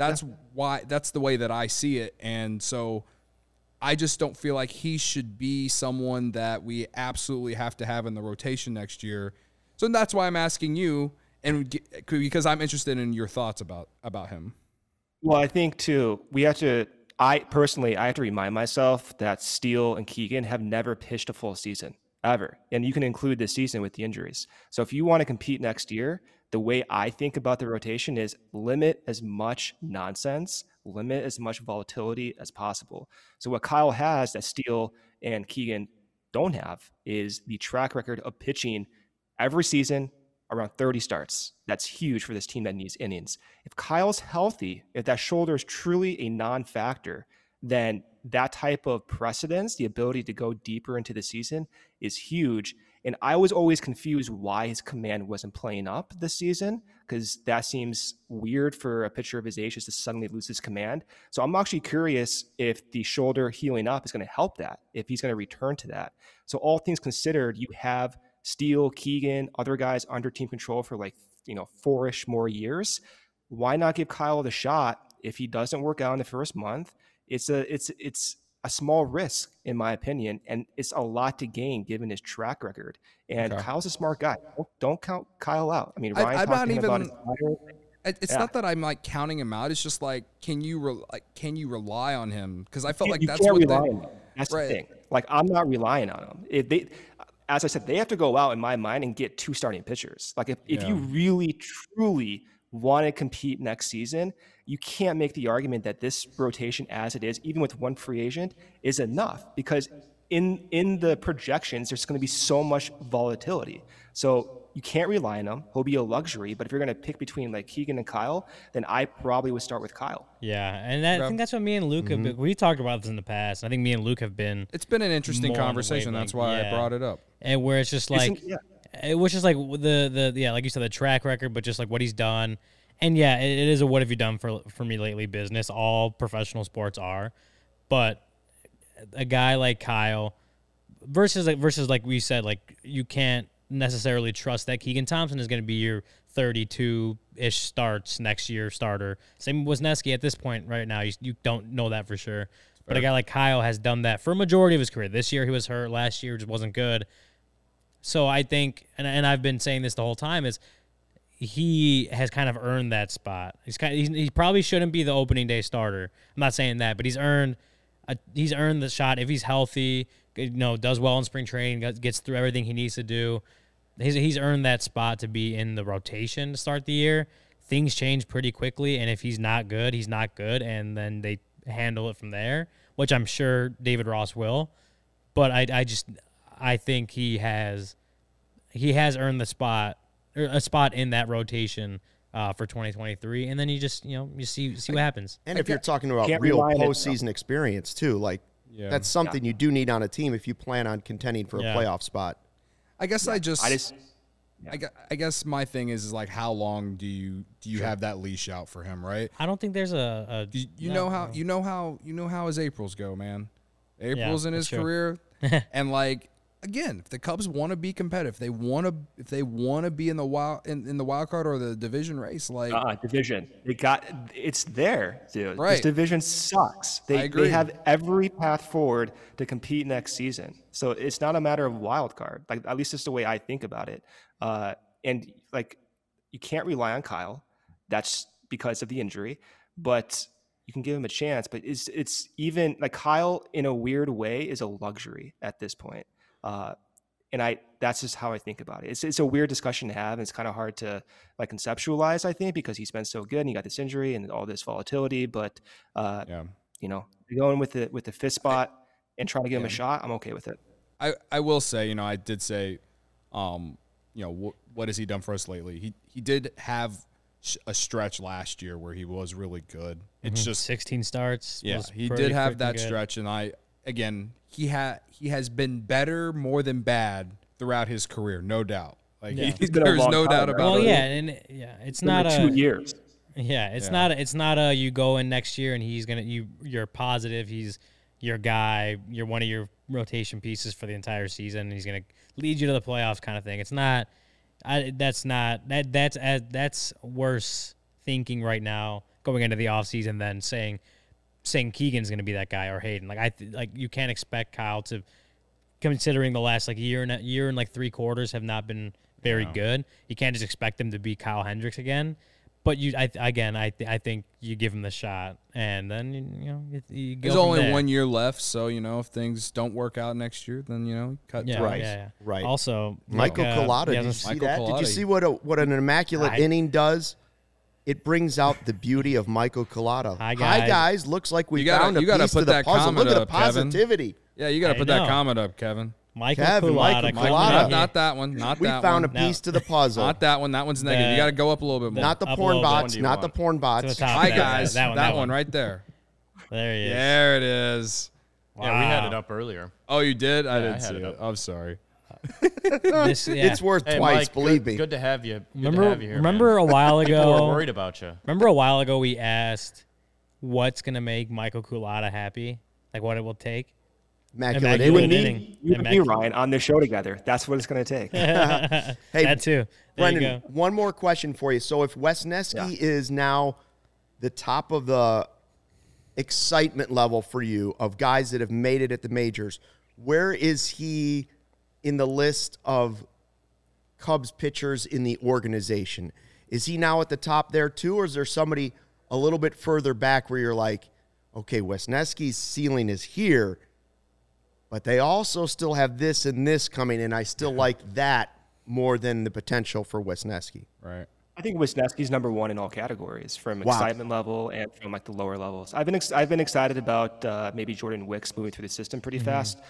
why that's the way that I see it. And so – I just don't feel like he should be someone that we absolutely have to have in the rotation next year. So that's why I'm asking you, and because I'm interested in your thoughts about him.
Well, I think too, I have to remind myself that Steele and Keegan have never pitched a full season ever. And you can include this season with the injuries. So if you want to compete next year, the way I think about the rotation is limit as much nonsense, limit as much volatility as possible. So what Kyle has that Steele and Keegan don't have is the track record of pitching every season around 30 starts. That's huge for this team that needs innings. If Kyle's healthy, if that shoulder is truly a non-factor, then that type of precedence, the ability to go deeper into the season, is huge. And I was always confused why his command wasn't playing up this season, because that seems weird for a pitcher of his age just to suddenly lose his command. So I'm actually curious if the shoulder healing up is going to help that, if he's going to return to that. So all things considered, you have Steele, Keegan, other guys under team control for 4-ish more years. Why not give Kyle the shot? If he doesn't work out in the first month, it's a small risk, in my opinion, and it's a lot to gain given his track record. And Kyle's a smart guy. Don't count Kyle out. I mean, Ryan
I'm not even.
It's
not that I'm like counting him out. It's just like, can you rely on him? Because I felt like that's
can't
what
rely on him. That's the thing. Like, I'm not relying on him. As I said, they have to go out in my mind and get 2 starting pitchers. Like if you really truly want to compete next season, you can't make the argument that this rotation as it is, even with one free agent, is enough, because in the projections, there's going to be so much volatility. So you can't rely on him. He'll be a luxury, but if you're going to pick between like Keegan and Kyle, then I probably would start with Kyle.
Yeah, and I think that's what me and Luke have been. We talked about this in the past. I think me and Luke have been.
It's been an interesting conversation. That's why I brought it up.
And where it's just like, it was just like the like you said, the track record, but just like what he's done. And yeah, it is a what have you done for me lately business. All professional sports are, but a guy like Kyle versus like we said, like you can't necessarily trust that Keegan Thompson is going to be your 32-ish starts next year starter. Same with Wisniewski at this point right now. You don't know that for sure. But a guy like Kyle has done that for a majority of his career. This year he was hurt. Last year just wasn't good. So I think, and I've been saying this the whole time, is he has kind of earned that spot. He probably shouldn't be the opening day starter. I'm not saying that, but he's earned the shot if he's healthy. Does well in spring training, gets through everything he needs to do. He's earned that spot to be in the rotation to start the year. Things change pretty quickly, and if he's not good, he's not good, and then they handle it from there, which I'm sure David Ross will. But I think he has earned the spot, or a spot in that rotation for 2023, and then you just you see what happens.
And if you're talking about
Can't
real
rely on it,
postseason experience too, like
Yeah.
that's something you do need on a team if you plan on contending for a
Yeah.
playoff spot.
I guess
I
guess my thing is like how long do you have that leash out for him, right?
I don't think there's
You know how his Aprils go, man. April's in his
that's true.
career, and like again, if the Cubs want to be competitive, if they want to be in the wild card or the division race, like
division. It's there, dude. This
Right.
division sucks.
I
They
agree.
have every path forward to compete next season. So it's not a matter of wild card. Like at least it's the way I think about it. And like you can't rely on Kyle. That's because of the injury, but you can give him a chance. But it's even like Kyle in a weird way is a luxury at this point. And that's just how I think about it. It's a weird discussion to have, and it's kind of hard to like conceptualize, I think, because he's been so good and he got this injury and all this volatility. But
yeah.
Going with the fifth spot and trying to give him a shot, I'm okay with it.
I will say, I did say, what has he done for us lately? He did have a stretch last year where he was really good. It's just
16 starts.
yeah,
was
he
pretty
did have
freaking
that
good.
stretch, and he has been better more than bad throughout his career, no doubt. Like
Yeah.
It's been a
there's
long
no
time,
doubt
right?
about
Well,
it.
yeah, and it's
Been
not
like 2 years.
Yeah, it's
Yeah.
not a you go in next year and he's gonna you're positive he's your guy, you're one of your rotation pieces for the entire season and he's gonna lead you to the playoffs kind of thing. It's not. That's worse thinking right now going into the offseason than saying Keegan's gonna be that guy or Hayden. Like you can't expect Kyle to, considering the last like year and like 3 quarters have not been very good. You can't just expect him to be Kyle Hendricks again. But I think you give him the shot, and then you go
There's
from
only
there.
1 year left, so if things don't work out next year, then cut
Yeah,
ties.
yeah.
Right.
Also,
Michael Collada,
yeah,
did you see
Michael
that? Did you
Collada.
see what an immaculate inning does? It brings out the beauty of Michael Collada.
Hi, guys.
guys. Looks like we
You gotta-
found a
you gotta
piece
put
to the
that
puzzle.
comment
Look at the
up, Kevin.
positivity.
Yeah, you got to
I
put that
know.
comment up, Kevin.
Michael
Kevin,
Collada.
Michael Collada.
Not that one. Not
We
that
found
one.
a piece to the puzzle.
Not that one. That one's negative. You got to go up a little bit more.
Not the
Up a
porn
little bit.
bots.
Which one do you
Not the
want?
porn
To the
bots.
top.
Hi
That-
guys.
that
That,
one.
one right there.
There he is.
There it is.
Yeah, we had it
Wow.
up earlier.
Oh, you did? I
Yeah, I
didn't
had
see
it
it.
up.
I'm sorry.
This, yeah.
It's worth
Hey,
twice,
Mike,
believe me.
Good to have you. Good to
remember
have you here,
remember
man.
a while
People were
ago.
worried about you.
Remember a while ago we asked what's gonna make Michael Collada happy, like what it will take.
Immaculate
Immaculate
inning.
inning.
You and me, Ryan, on this show together. That's what it's going to take.
Hey,
That too. There you
Brendan,
go.
one more question for you. So if Wesneski is now the top of the excitement level for you of guys that have made it at the majors, where is he in the list of Cubs pitchers in the organization? Is he now at the top there too, or is there somebody a little bit further back where you're like, okay, Wesneski's ceiling is here, but they also still have this and this coming, and I still like that more than the potential for Wesneski.
Right.
I think Wisniewski's number 1 in all categories, from
Wow.
excitement level and from like the lower levels. I've been excited about maybe Jordan Wicks moving through the system pretty fast.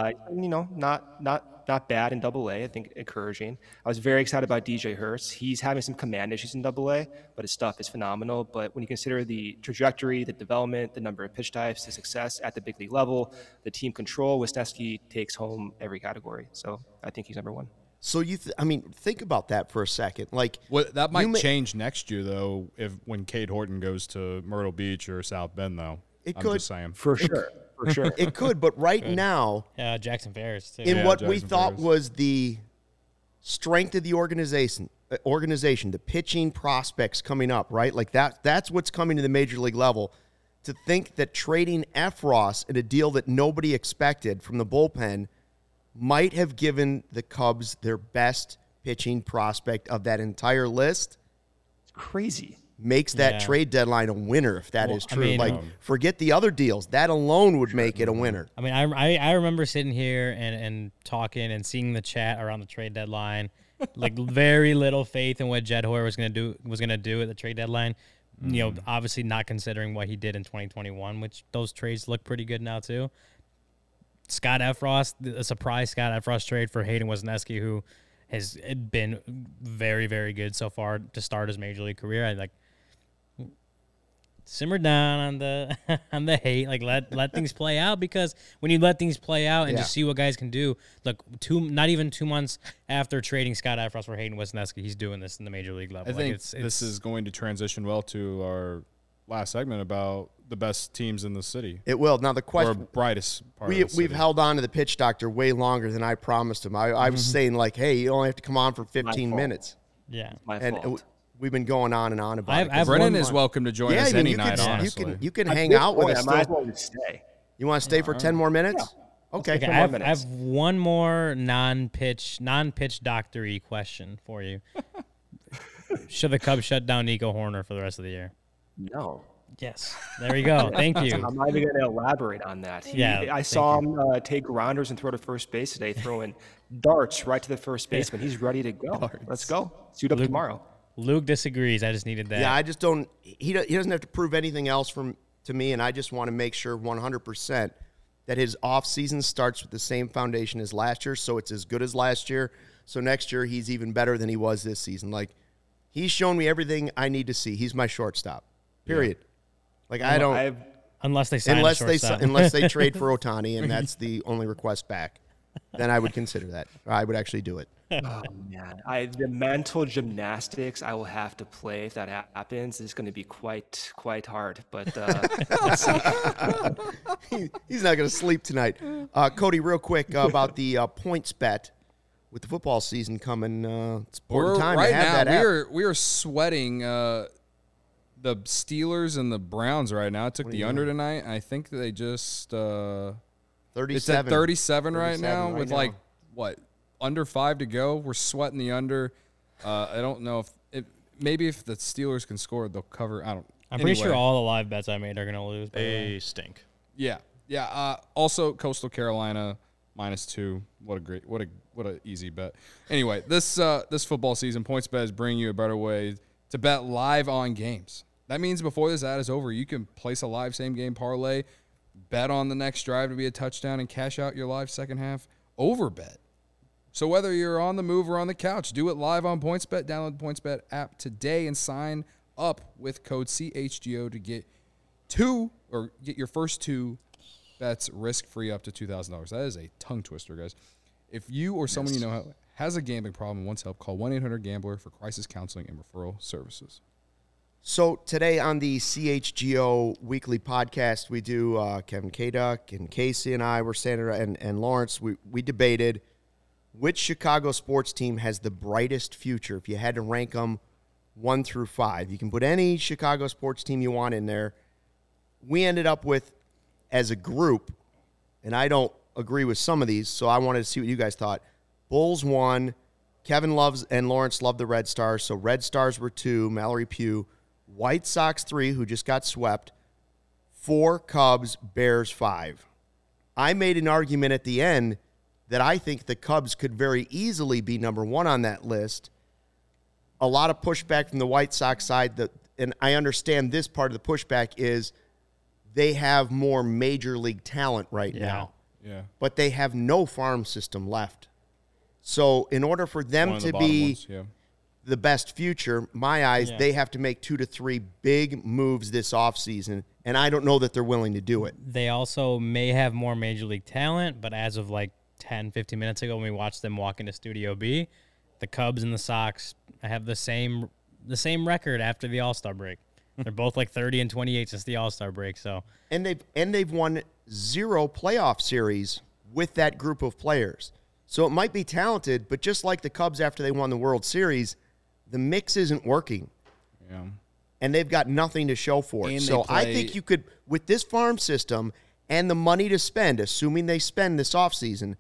Not bad in Double-A. I think encouraging. I was very excited about DJ Hurts. He's having some command issues in Double-A, but his stuff is phenomenal. But when you consider the trajectory, the development, the number of pitch types, the success at the big league level, the team control, Wisniewski takes home every category. So I think he's number 1.
So think about that for a second. Like,
That might
you may-
change next year, though, when Cade Horton goes to Myrtle Beach or South Bend, though.
It
I'm
could.
just saying.
For sure.
It could, but right now,
Jackson Ferris too.
in
Yeah,
what we
Jackson
thought
Ferris.
was the strength of the organization, the pitching prospects coming up, right? Like that's what's coming to the major league level. To think that trading Efros in a deal that nobody expected from the bullpen might have given the Cubs their best pitching prospect of that entire list
It's crazy.
makes that
Yeah.
trade deadline a winner if that
Well,
is
I
true.
mean,
Forget the other deals. That alone would make it a winner.
I mean, I remember sitting here and talking and seeing the chat around the trade deadline, like very little faith in what Jed Hoyer was gonna do at the trade deadline. You know, obviously not considering what he did in 2021, which those trades look pretty good now too. Scott Efros, a surprise Scott Efros trade for Hayden Wesneski, who has been very, very good so far to start his major league career. I like simmer down on the on the hate. Like let things play out, because when you let things play out and just see what guys can do, look, not even 2 months after trading Scott Effross for Hayden Wesneski, he's doing this in the major league level.
I think this is going to transition well to our last segment about the best teams in the city.
It will. Now the
Or
question,
brightest part of the city.
we've held on to the pitch doctor way longer than I promised him. I was saying like, hey, you only have to come on for 15 minutes.
yeah.
My
And
fault.
we've been going on and on about
I've-
it.
I've
Brennan
one
is
more.
welcome to join
Yeah,
us
I mean,
any
you
night,
can,
honestly.
you can
At
hang
this
out with
point,
us.
I might as
Still.
well just stay.
You want to stay for 10 more minutes? Okay.
Okay,
10
I
more
have
minutes.
one more non-pitch doctor-y question for you. Should the Cubs shut down Nico Horner for the rest of the year?
No.
Yes. There we go. Thank you.
I'm not even going to elaborate on that. I saw him take grounders and throw to first base today, throwing darts right to the first baseman. He's ready to go. Let's go. Suit up tomorrow.
Luke disagrees. I just needed that.
Yeah, I just don't. He doesn't have to prove anything else to me, and I just want to make sure 100% that his offseason starts with the same foundation as last year, so it's as good as last year. So next year he's even better than he was this season. Like, he's shown me everything I need to see. He's my shortstop. Period. Like, I don't
unless they sign
unless
a
they
shortstop.
unless they trade for Ohtani, and that's the only request back. Then I would consider that. I would actually do it.
Oh, man. The mental gymnastics I will have to play if that happens is going to be quite hard. But let's see.
He's not going to sleep tonight. Cody, real quick about the points bet with the football season coming. It's important time
right
to have
now,
that app.
we are sweating the Steelers and the Browns right now. I took the under tonight. I think they just
37.
it's at 37 right
37
now
right
with
now.
like what, under 5 to go. We're sweating the under. I don't know if maybe if the Steelers can score, they'll cover. I'm
pretty sure all the live bets I made are going to lose. by the way.
They stink.
Yeah. Also, Coastal Carolina -2. What a easy bet. Anyway, this football season, PointsBet is bringing you a better way to bet live on games. That means before this ad is over, you can place a live same game parlay, bet on the next drive to be a touchdown, and cash out your live second half over bet. So whether you're on the move or on the couch, do it live on PointsBet. Download the PointsBet app today and sign up with code CHGO to get your first 2 bets risk-free up to $2,000. That is a tongue twister, guys. If you or someone you know has a gambling problem and wants help, call 1-800-GAMBLER for crisis counseling and referral services.
So today on the CHGO weekly podcast, we do Kevin K-Duck and Casey and I were standing and Lawrence. We debated which Chicago sports team has the brightest future. If you had to rank them 1 through 5, you can put any Chicago sports team you want in there. We ended up with, as a group, and I don't agree with some of these, so I wanted to see what you guys thought. Bulls 1, Kevin loves and Lawrence loved the Red Stars, so Red Stars were 2, Mallory Pugh. White Sox 3, who just got swept. 4, Cubs, Bears 5. I made an argument at the end that I think the Cubs could very easily be number 1 on that list. A lot of pushback from the White Sox side, and I understand this part of the pushback is they have more major league talent right now.
Yeah.
But they have no farm system left. So in order for them
One of the
to
bottom
be
ones, yeah.
the best future, my eyes, they have to make 2 to 3 big moves this offseason, and I don't know that they're willing to do it.
They also may have more major league talent, but as of like 10, 15 minutes ago when we watched them walk into Studio B, the Cubs and the Sox have the same record after the All-Star break. They're both like 30 and 28 since the All-Star break. So
And they've won 0 playoff series with that group of players. So it might be talented, but just like the Cubs after they won the World Series, the mix isn't working.
Yeah.
And they've got nothing to show for it.
And
So
they
I
play-
think you could, with this farm system and the money to spend, assuming they spend this offseason,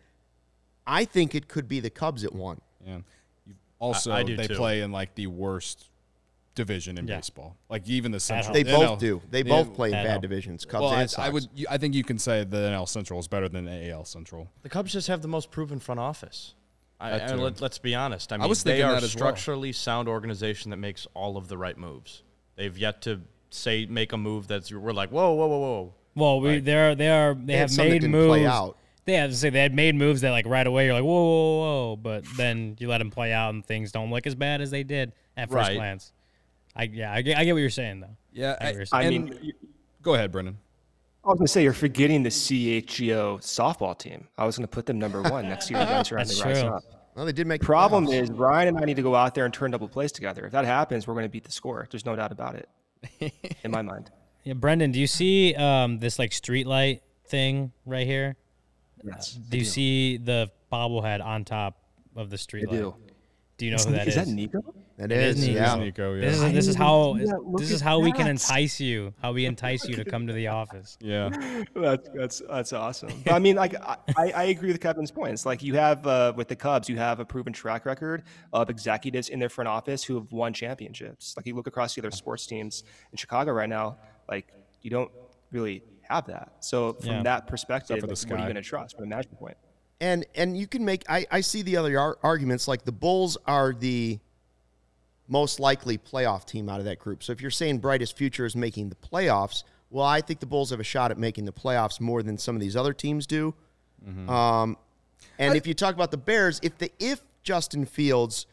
I think it could be the Cubs at 1.
Yeah. Also,
I do
they
too.
play in like the worst division in baseball. Like even the Central.
They
the
both
NL
do. They
yeah,
both play in
NL.
bad divisions, Cubs
Well,
and Sox.
I think you can say the NL Central is better than the AL Central.
The Cubs just have the most proven front office.
That too.
Let's be honest. I mean,
was
they
thinking
are
that
a
as well.
structurally sound organization that makes all of the right moves. They've yet to make a move that's we're like, whoa.
well, they
had
have
some that
made
didn't
moves.
play out.
They have to say they had made moves that like right away you're like whoa, whoa, whoa, but then you let them play out and things don't look as bad as they did at first
Right.
glance. I get what you're saying though.
Yeah,
I get what you're saying.
I
and
mean,
go ahead, Brendan.
I was going to say you're forgetting the CHGO softball team. I was going to put them number 1 next to your guys around
That's
the Rise
true.
Up.
Well, they did make the
Problem
playoffs.
is Ryan and I need to go out there and turn double plays together. If that happens, we're going to beat the score. There's no doubt about it, in my mind.
Yeah, Brendan, do you see this like street light thing right here?
Yes.
Do you see the bobblehead on top of the street
I
light?
do.
Do you know who that is?
Is that Nico?
It
is
is,
Nico.
yeah.
Nico, yeah.
This is
I
how
didn't even see that. Look
this is
at
how we can
that.
entice you. How we entice you to come to the office.
Yeah.
That's awesome. But I mean, like I agree with Kevin's points. Like you have with the Cubs, you have a proven track record of executives in their front office who have won championships. Like you look across the other sports teams in Chicago right now, like you don't really have that. So from
Yeah.
that perspective,
for the
like, what are
Sky.
you going to trust from a management point?
And you can make I see the other arguments, like the Bulls are the most likely playoff team out of that group. So if you're saying brightest future is making the playoffs, well, I think the Bulls have a shot at making the playoffs more than some of these other teams do. And if you talk about the Bears, if Justin Fields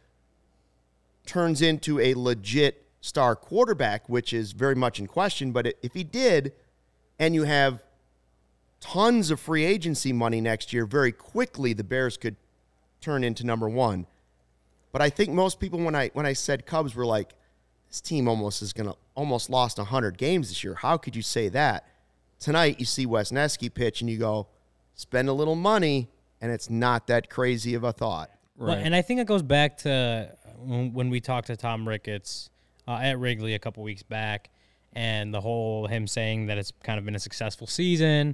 turns into a legit star quarterback, which is very much in question, but if he did, and you have tons of free agency money next year, very quickly the Bears could turn into number 1. But I think most people, when I said Cubs, were like, this team almost lost 100 games this year. How could you say that? Tonight you see Wesneski pitch and you go, spend a little money, and it's not that crazy of a thought.
Well, and I think it goes back to when we talked to Tom Ricketts at Wrigley a couple weeks back, and the whole him saying that it's kind of been a successful season,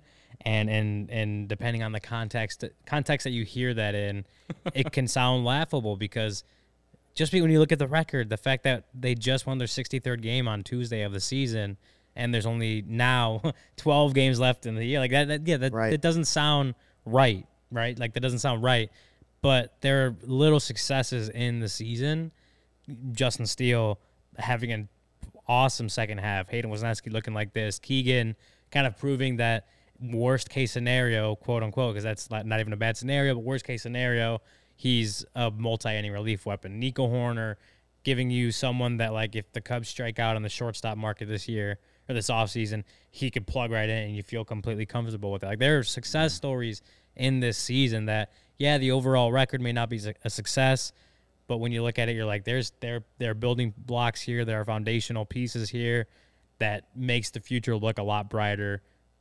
and depending on the context that you hear that in, it can sound laughable because just when you look at the record, the fact that they just won their 63rd game on Tuesday of the season, and there's only now 12 games left in the year, like that
Right.
that doesn't sound right? Like that doesn't sound right. But there are little successes in the season. Justin Steele having an awesome second half. Hayden Wesneski looking like this. Keegan kind of proving that worst case scenario, quote unquote, because that's not even a bad scenario, but worst case scenario, he's a multi-inning relief weapon. Nico Horner giving you someone that, like, if the Cubs strike out on the shortstop market this year or this offseason, he could plug right in and you feel completely comfortable with it. Like, there are success stories in this season that, yeah, the overall record may not be a success, but when you look at it, you're like, there are building blocks here, there are foundational pieces here that makes the future look a lot brighter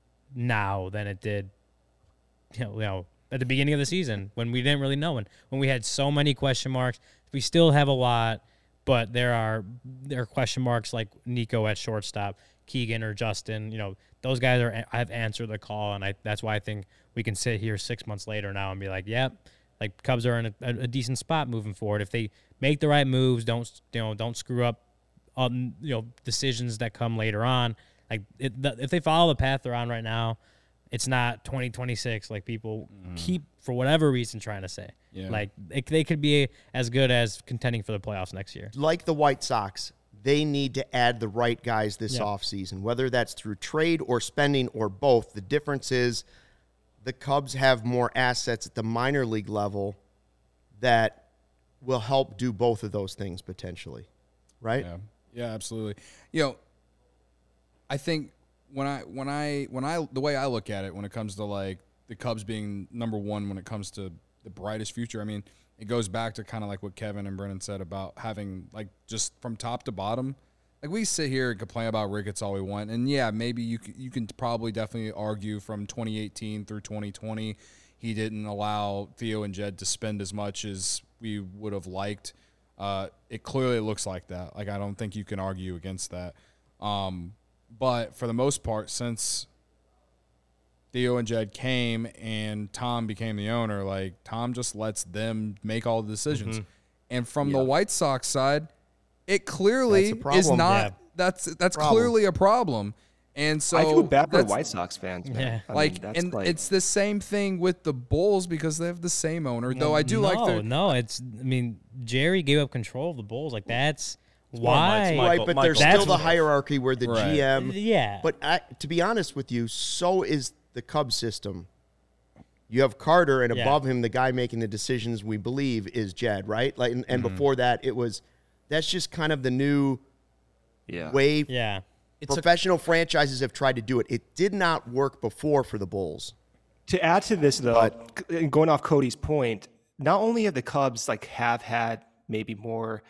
now than it did, you know, at the beginning of the season when we didn't really know, and when we had so many question marks. We still have a lot, but there are question marks like Nico at shortstop, Keegan or Justin. You know, those guys have answered the call, and that's why I think we can sit here 6 months later now and be like, yep, like Cubs are in a decent spot moving forward if they make the right moves. Don't screw up, decisions that come later on. Like if they follow the path they're on right now, it's not 2026 like people keep for whatever reason trying to say.
Yeah.
Like they could be as good as contending for the playoffs next year.
Like the White Sox, they need to add the right guys this
Yeah.
offseason, whether that's through trade or spending or both. The difference is the Cubs have more assets at the minor league level that will help do both of those things potentially, right?
Yeah, absolutely. You know, I think when I the way I look at it when it comes to like the Cubs being number one when it comes to the brightest future, I mean, it goes back to kind of like what Kevin and Brennan said about having like just from top to bottom. Like we sit here and complain about Ricketts all we want, and yeah, maybe you can probably definitely argue from 2018 through 2020 he didn't allow Theo and Jed to spend as much as we would have liked. It clearly looks like that. Like I don't think you can argue against that. But for the most part, since Theo and Jed came and Tom became the owner, like Tom just lets them make all the decisions. And from the White Sox side, it clearly
That's a problem.
is not.
Yeah.
That's clearly a problem. And so
I feel bad for
that's-
White Sox fans, man.
Yeah.
I mean,
like,
that's
and
like,
it's the same thing with the Bulls because they have the same owner. Though I do like their
Jerry gave up control of the Bulls. Like that's
more
why.
Michael-
Right, but there's
That's
still the
what-
hierarchy where the
Right.
GM.
Yeah.
But to be honest with you, so is the Cubs system. You have Carter, and
Yeah.
above him, the guy making the decisions we believe is Jed, right? Like, and before that, that's just kind of the new way.
Yeah.
Professional franchises have tried to do it. It did not work before for the Bulls.
To add to this, though, going off Cody's point, not only have the Cubs have had maybe more,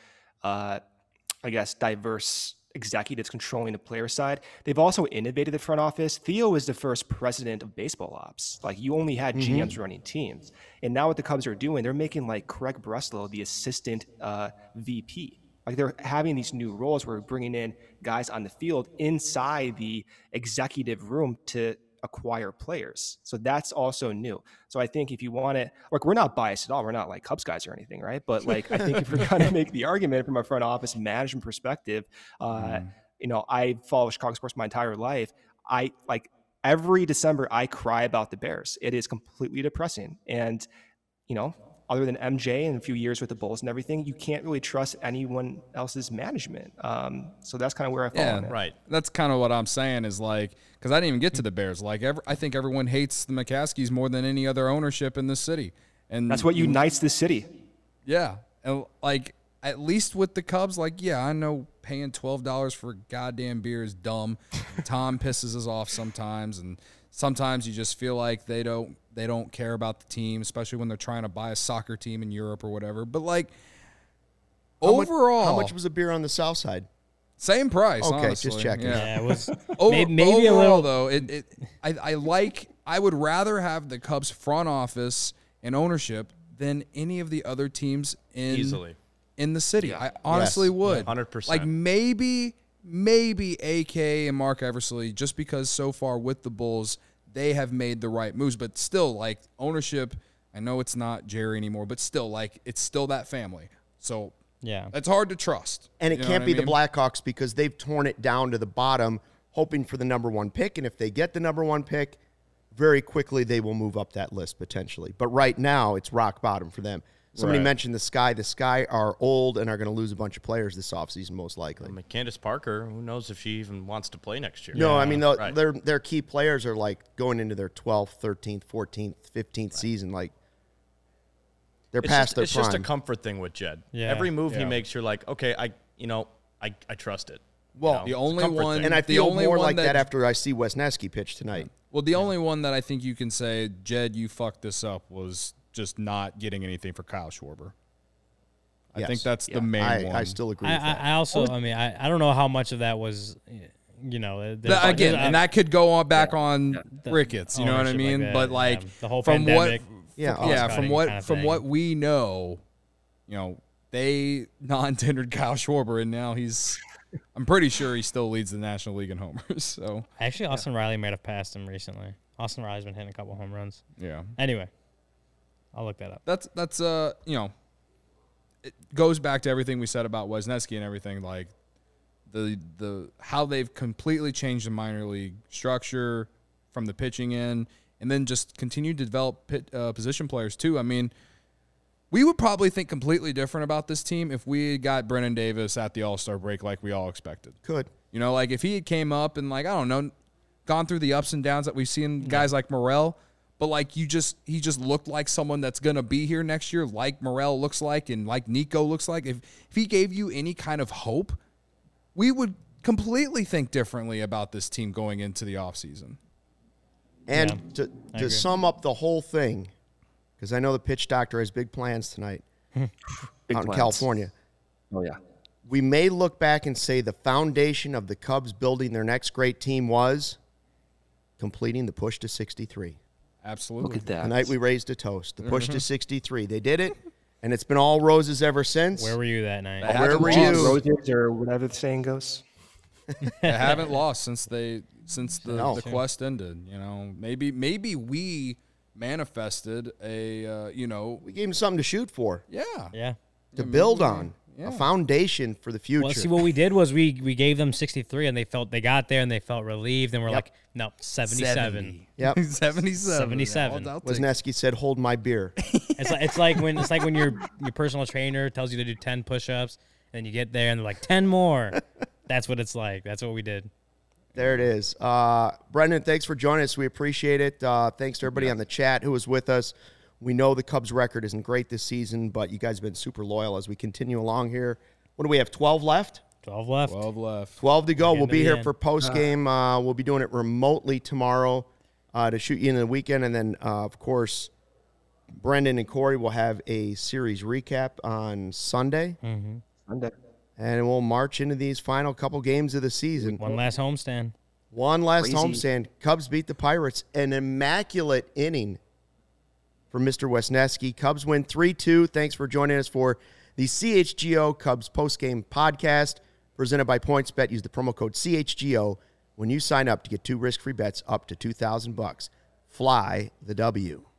diverse executives controlling the player side, they've also innovated the front office. Theo is the first president of baseball ops. Like, you only had GMs running teams, and now what the Cubs are doing, they're making like Craig Breslow the assistant VP. Like, they're having these new roles where we're bringing in guys on the field inside the executive room to acquire players. So that's also new. So I think if you want to, like, we're not biased at all. We're not like Cubs guys or anything, right? But like, I think if we're going to make the argument from a front office management perspective, I follow Chicago sports my entire life. I like every December I cry about the Bears. It is completely depressing. And, other than MJ and a few years with the Bulls and everything, you can't really trust anyone else's management. So that's kind of where I fall on it.
Right.
That's kind of what I'm saying is like, because I didn't even get to the Bears. Like, I think everyone hates the McCaskies more than any other ownership in this city. And
That's what unites the city.
Yeah. And like, at least with the Cubs, like, yeah, I know paying $12 for goddamn beer is dumb. Tom pisses us off sometimes, and sometimes you just feel like they don't care about the team, especially when they're trying to buy a soccer team in Europe or whatever. But like, overall,
how much was a beer on the South Side?
same price.
Okay,
honestly.
just checking.
Yeah, it was
Maybe
a little.
though. I would rather have the Cubs front office and ownership than any of the other teams
Easily.
in the city. I honestly would.
100%.
Like maybe AK and Mark Eversley, just because so far with the Bulls they have made the right moves, but still, like, ownership. I know it's not Jerry anymore, but still, like, it's still that family. So
Yeah.
it's hard to trust.
And it
You know
can't
what
be
I
the
mean?
Blackhawks because they've torn it down to the bottom, hoping for the number one pick. And if they get the number one pick, very quickly they will move up that list potentially. But right now, it's rock bottom for them. Somebody
Right.
mentioned the Sky. The Sky are old and are going to lose a bunch of players this offseason, most likely.
I mean, Candace Parker, who knows if she even wants to play next year?
No, I mean,
Right.
their key players are like going into their 12th, 13th, 14th, 15th season. Like, they're past their
it's
prime.
just a comfort thing with Jed.
Yeah.
Every move he
Yeah.
makes, you're like, okay, I trust it.
Well,
The only
comfort
one,
thing.
and I
the
feel
only
more
one
like that after I see Wesneski pitch tonight.
Well, the only one that I think you can say, Jed, you fucked this up, was just not getting anything for Kyle Schwarber. I
Yes.
think that's
Yeah.
the main one.
I still agree with that.
I also, I don't know how much of that was, there's-
Again,
there's-
and that could go on back on
The
Ricketts, you know what I
ownership
mean?
that,
but like
yeah, the whole
from
pandemic,
Yeah,
cost
from
cutting
what
kind of
from
thing.
what we know, they non-tendered Kyle Schwarber, and now I'm pretty sure he still leads the National League in homers. So
Actually, Austin Riley might have passed him recently. Austin Riley's been hitting a couple home runs.
yeah,
Anyway, I'll look that up.
that's it goes back to everything we said about Wesneski and everything, like the how they've completely changed the minor league structure from the pitching in, and then just continued to develop position players too. I mean, we would probably think completely different about this team if we got Brennan Davis at the All-Star break like we all expected.
Could.
Like if he had came up and, like, I don't know, gone through the ups and downs that we've seen guys like Morel, but like he just looked like someone that's going to be here next year, like Morel looks like and like Nico looks like. If he gave you any kind of hope, we would completely think differently about this team going into the offseason.
And
Yeah, I
to
agree.
sum up the whole thing, because I know the pitch doctor has big plans tonight
Big
out in
plans.
California.
Oh, yeah.
We may look back and say the foundation of the Cubs building their next great team was completing the push to 63.
Absolutely.
Look at that.
Tonight we raised a toast. The push to 63. They did it, and it's been all roses ever since.
Where were you that night?
They
Where
haven't
were
lost.
you?
Roses or whatever the saying goes.
They haven't lost since the
No.
quest ended. Maybe we manifested a
We gave them something to shoot for,
yeah.
Yeah.
to build on,
yeah.
a foundation for the future.
Well, see, what we did was we gave them 63, and they got there and they felt relieved, and we're
Yep.
like, no, 77.
Yep.
77.
77.
I'll take-
Wesneski said, "Hold my beer."
It's like when your personal trainer tells you to do 10 push-ups, and then you get there and they're like 10 more. That's what it's like. That's what we did.
There it is. Brendan, thanks for joining us. We appreciate it. Thanks to everybody on the chat who was with us. We know the Cubs record isn't great this season, but you guys have been super loyal as we continue along here. What do we have, 12 left?
12 left.
12 to go. We'll be here
end.
for post-game. We'll be doing it remotely tomorrow to shoot you in the weekend. And then, of course, Brendan and Corey will have a series recap on Sunday.
Mm-hmm.
Sunday.
And we'll march into these final couple games of the season.
One last homestand.
One last
Crazy.
homestand. Cubs beat the Pirates. An immaculate inning for Mr. Wesneski. Cubs win 3-2. Thanks for joining us for the CHGO Cubs postgame podcast presented by PointsBet. Use the promo code CHGO when you sign up to get 2 risk-free bets up to $2,000. Fly the W.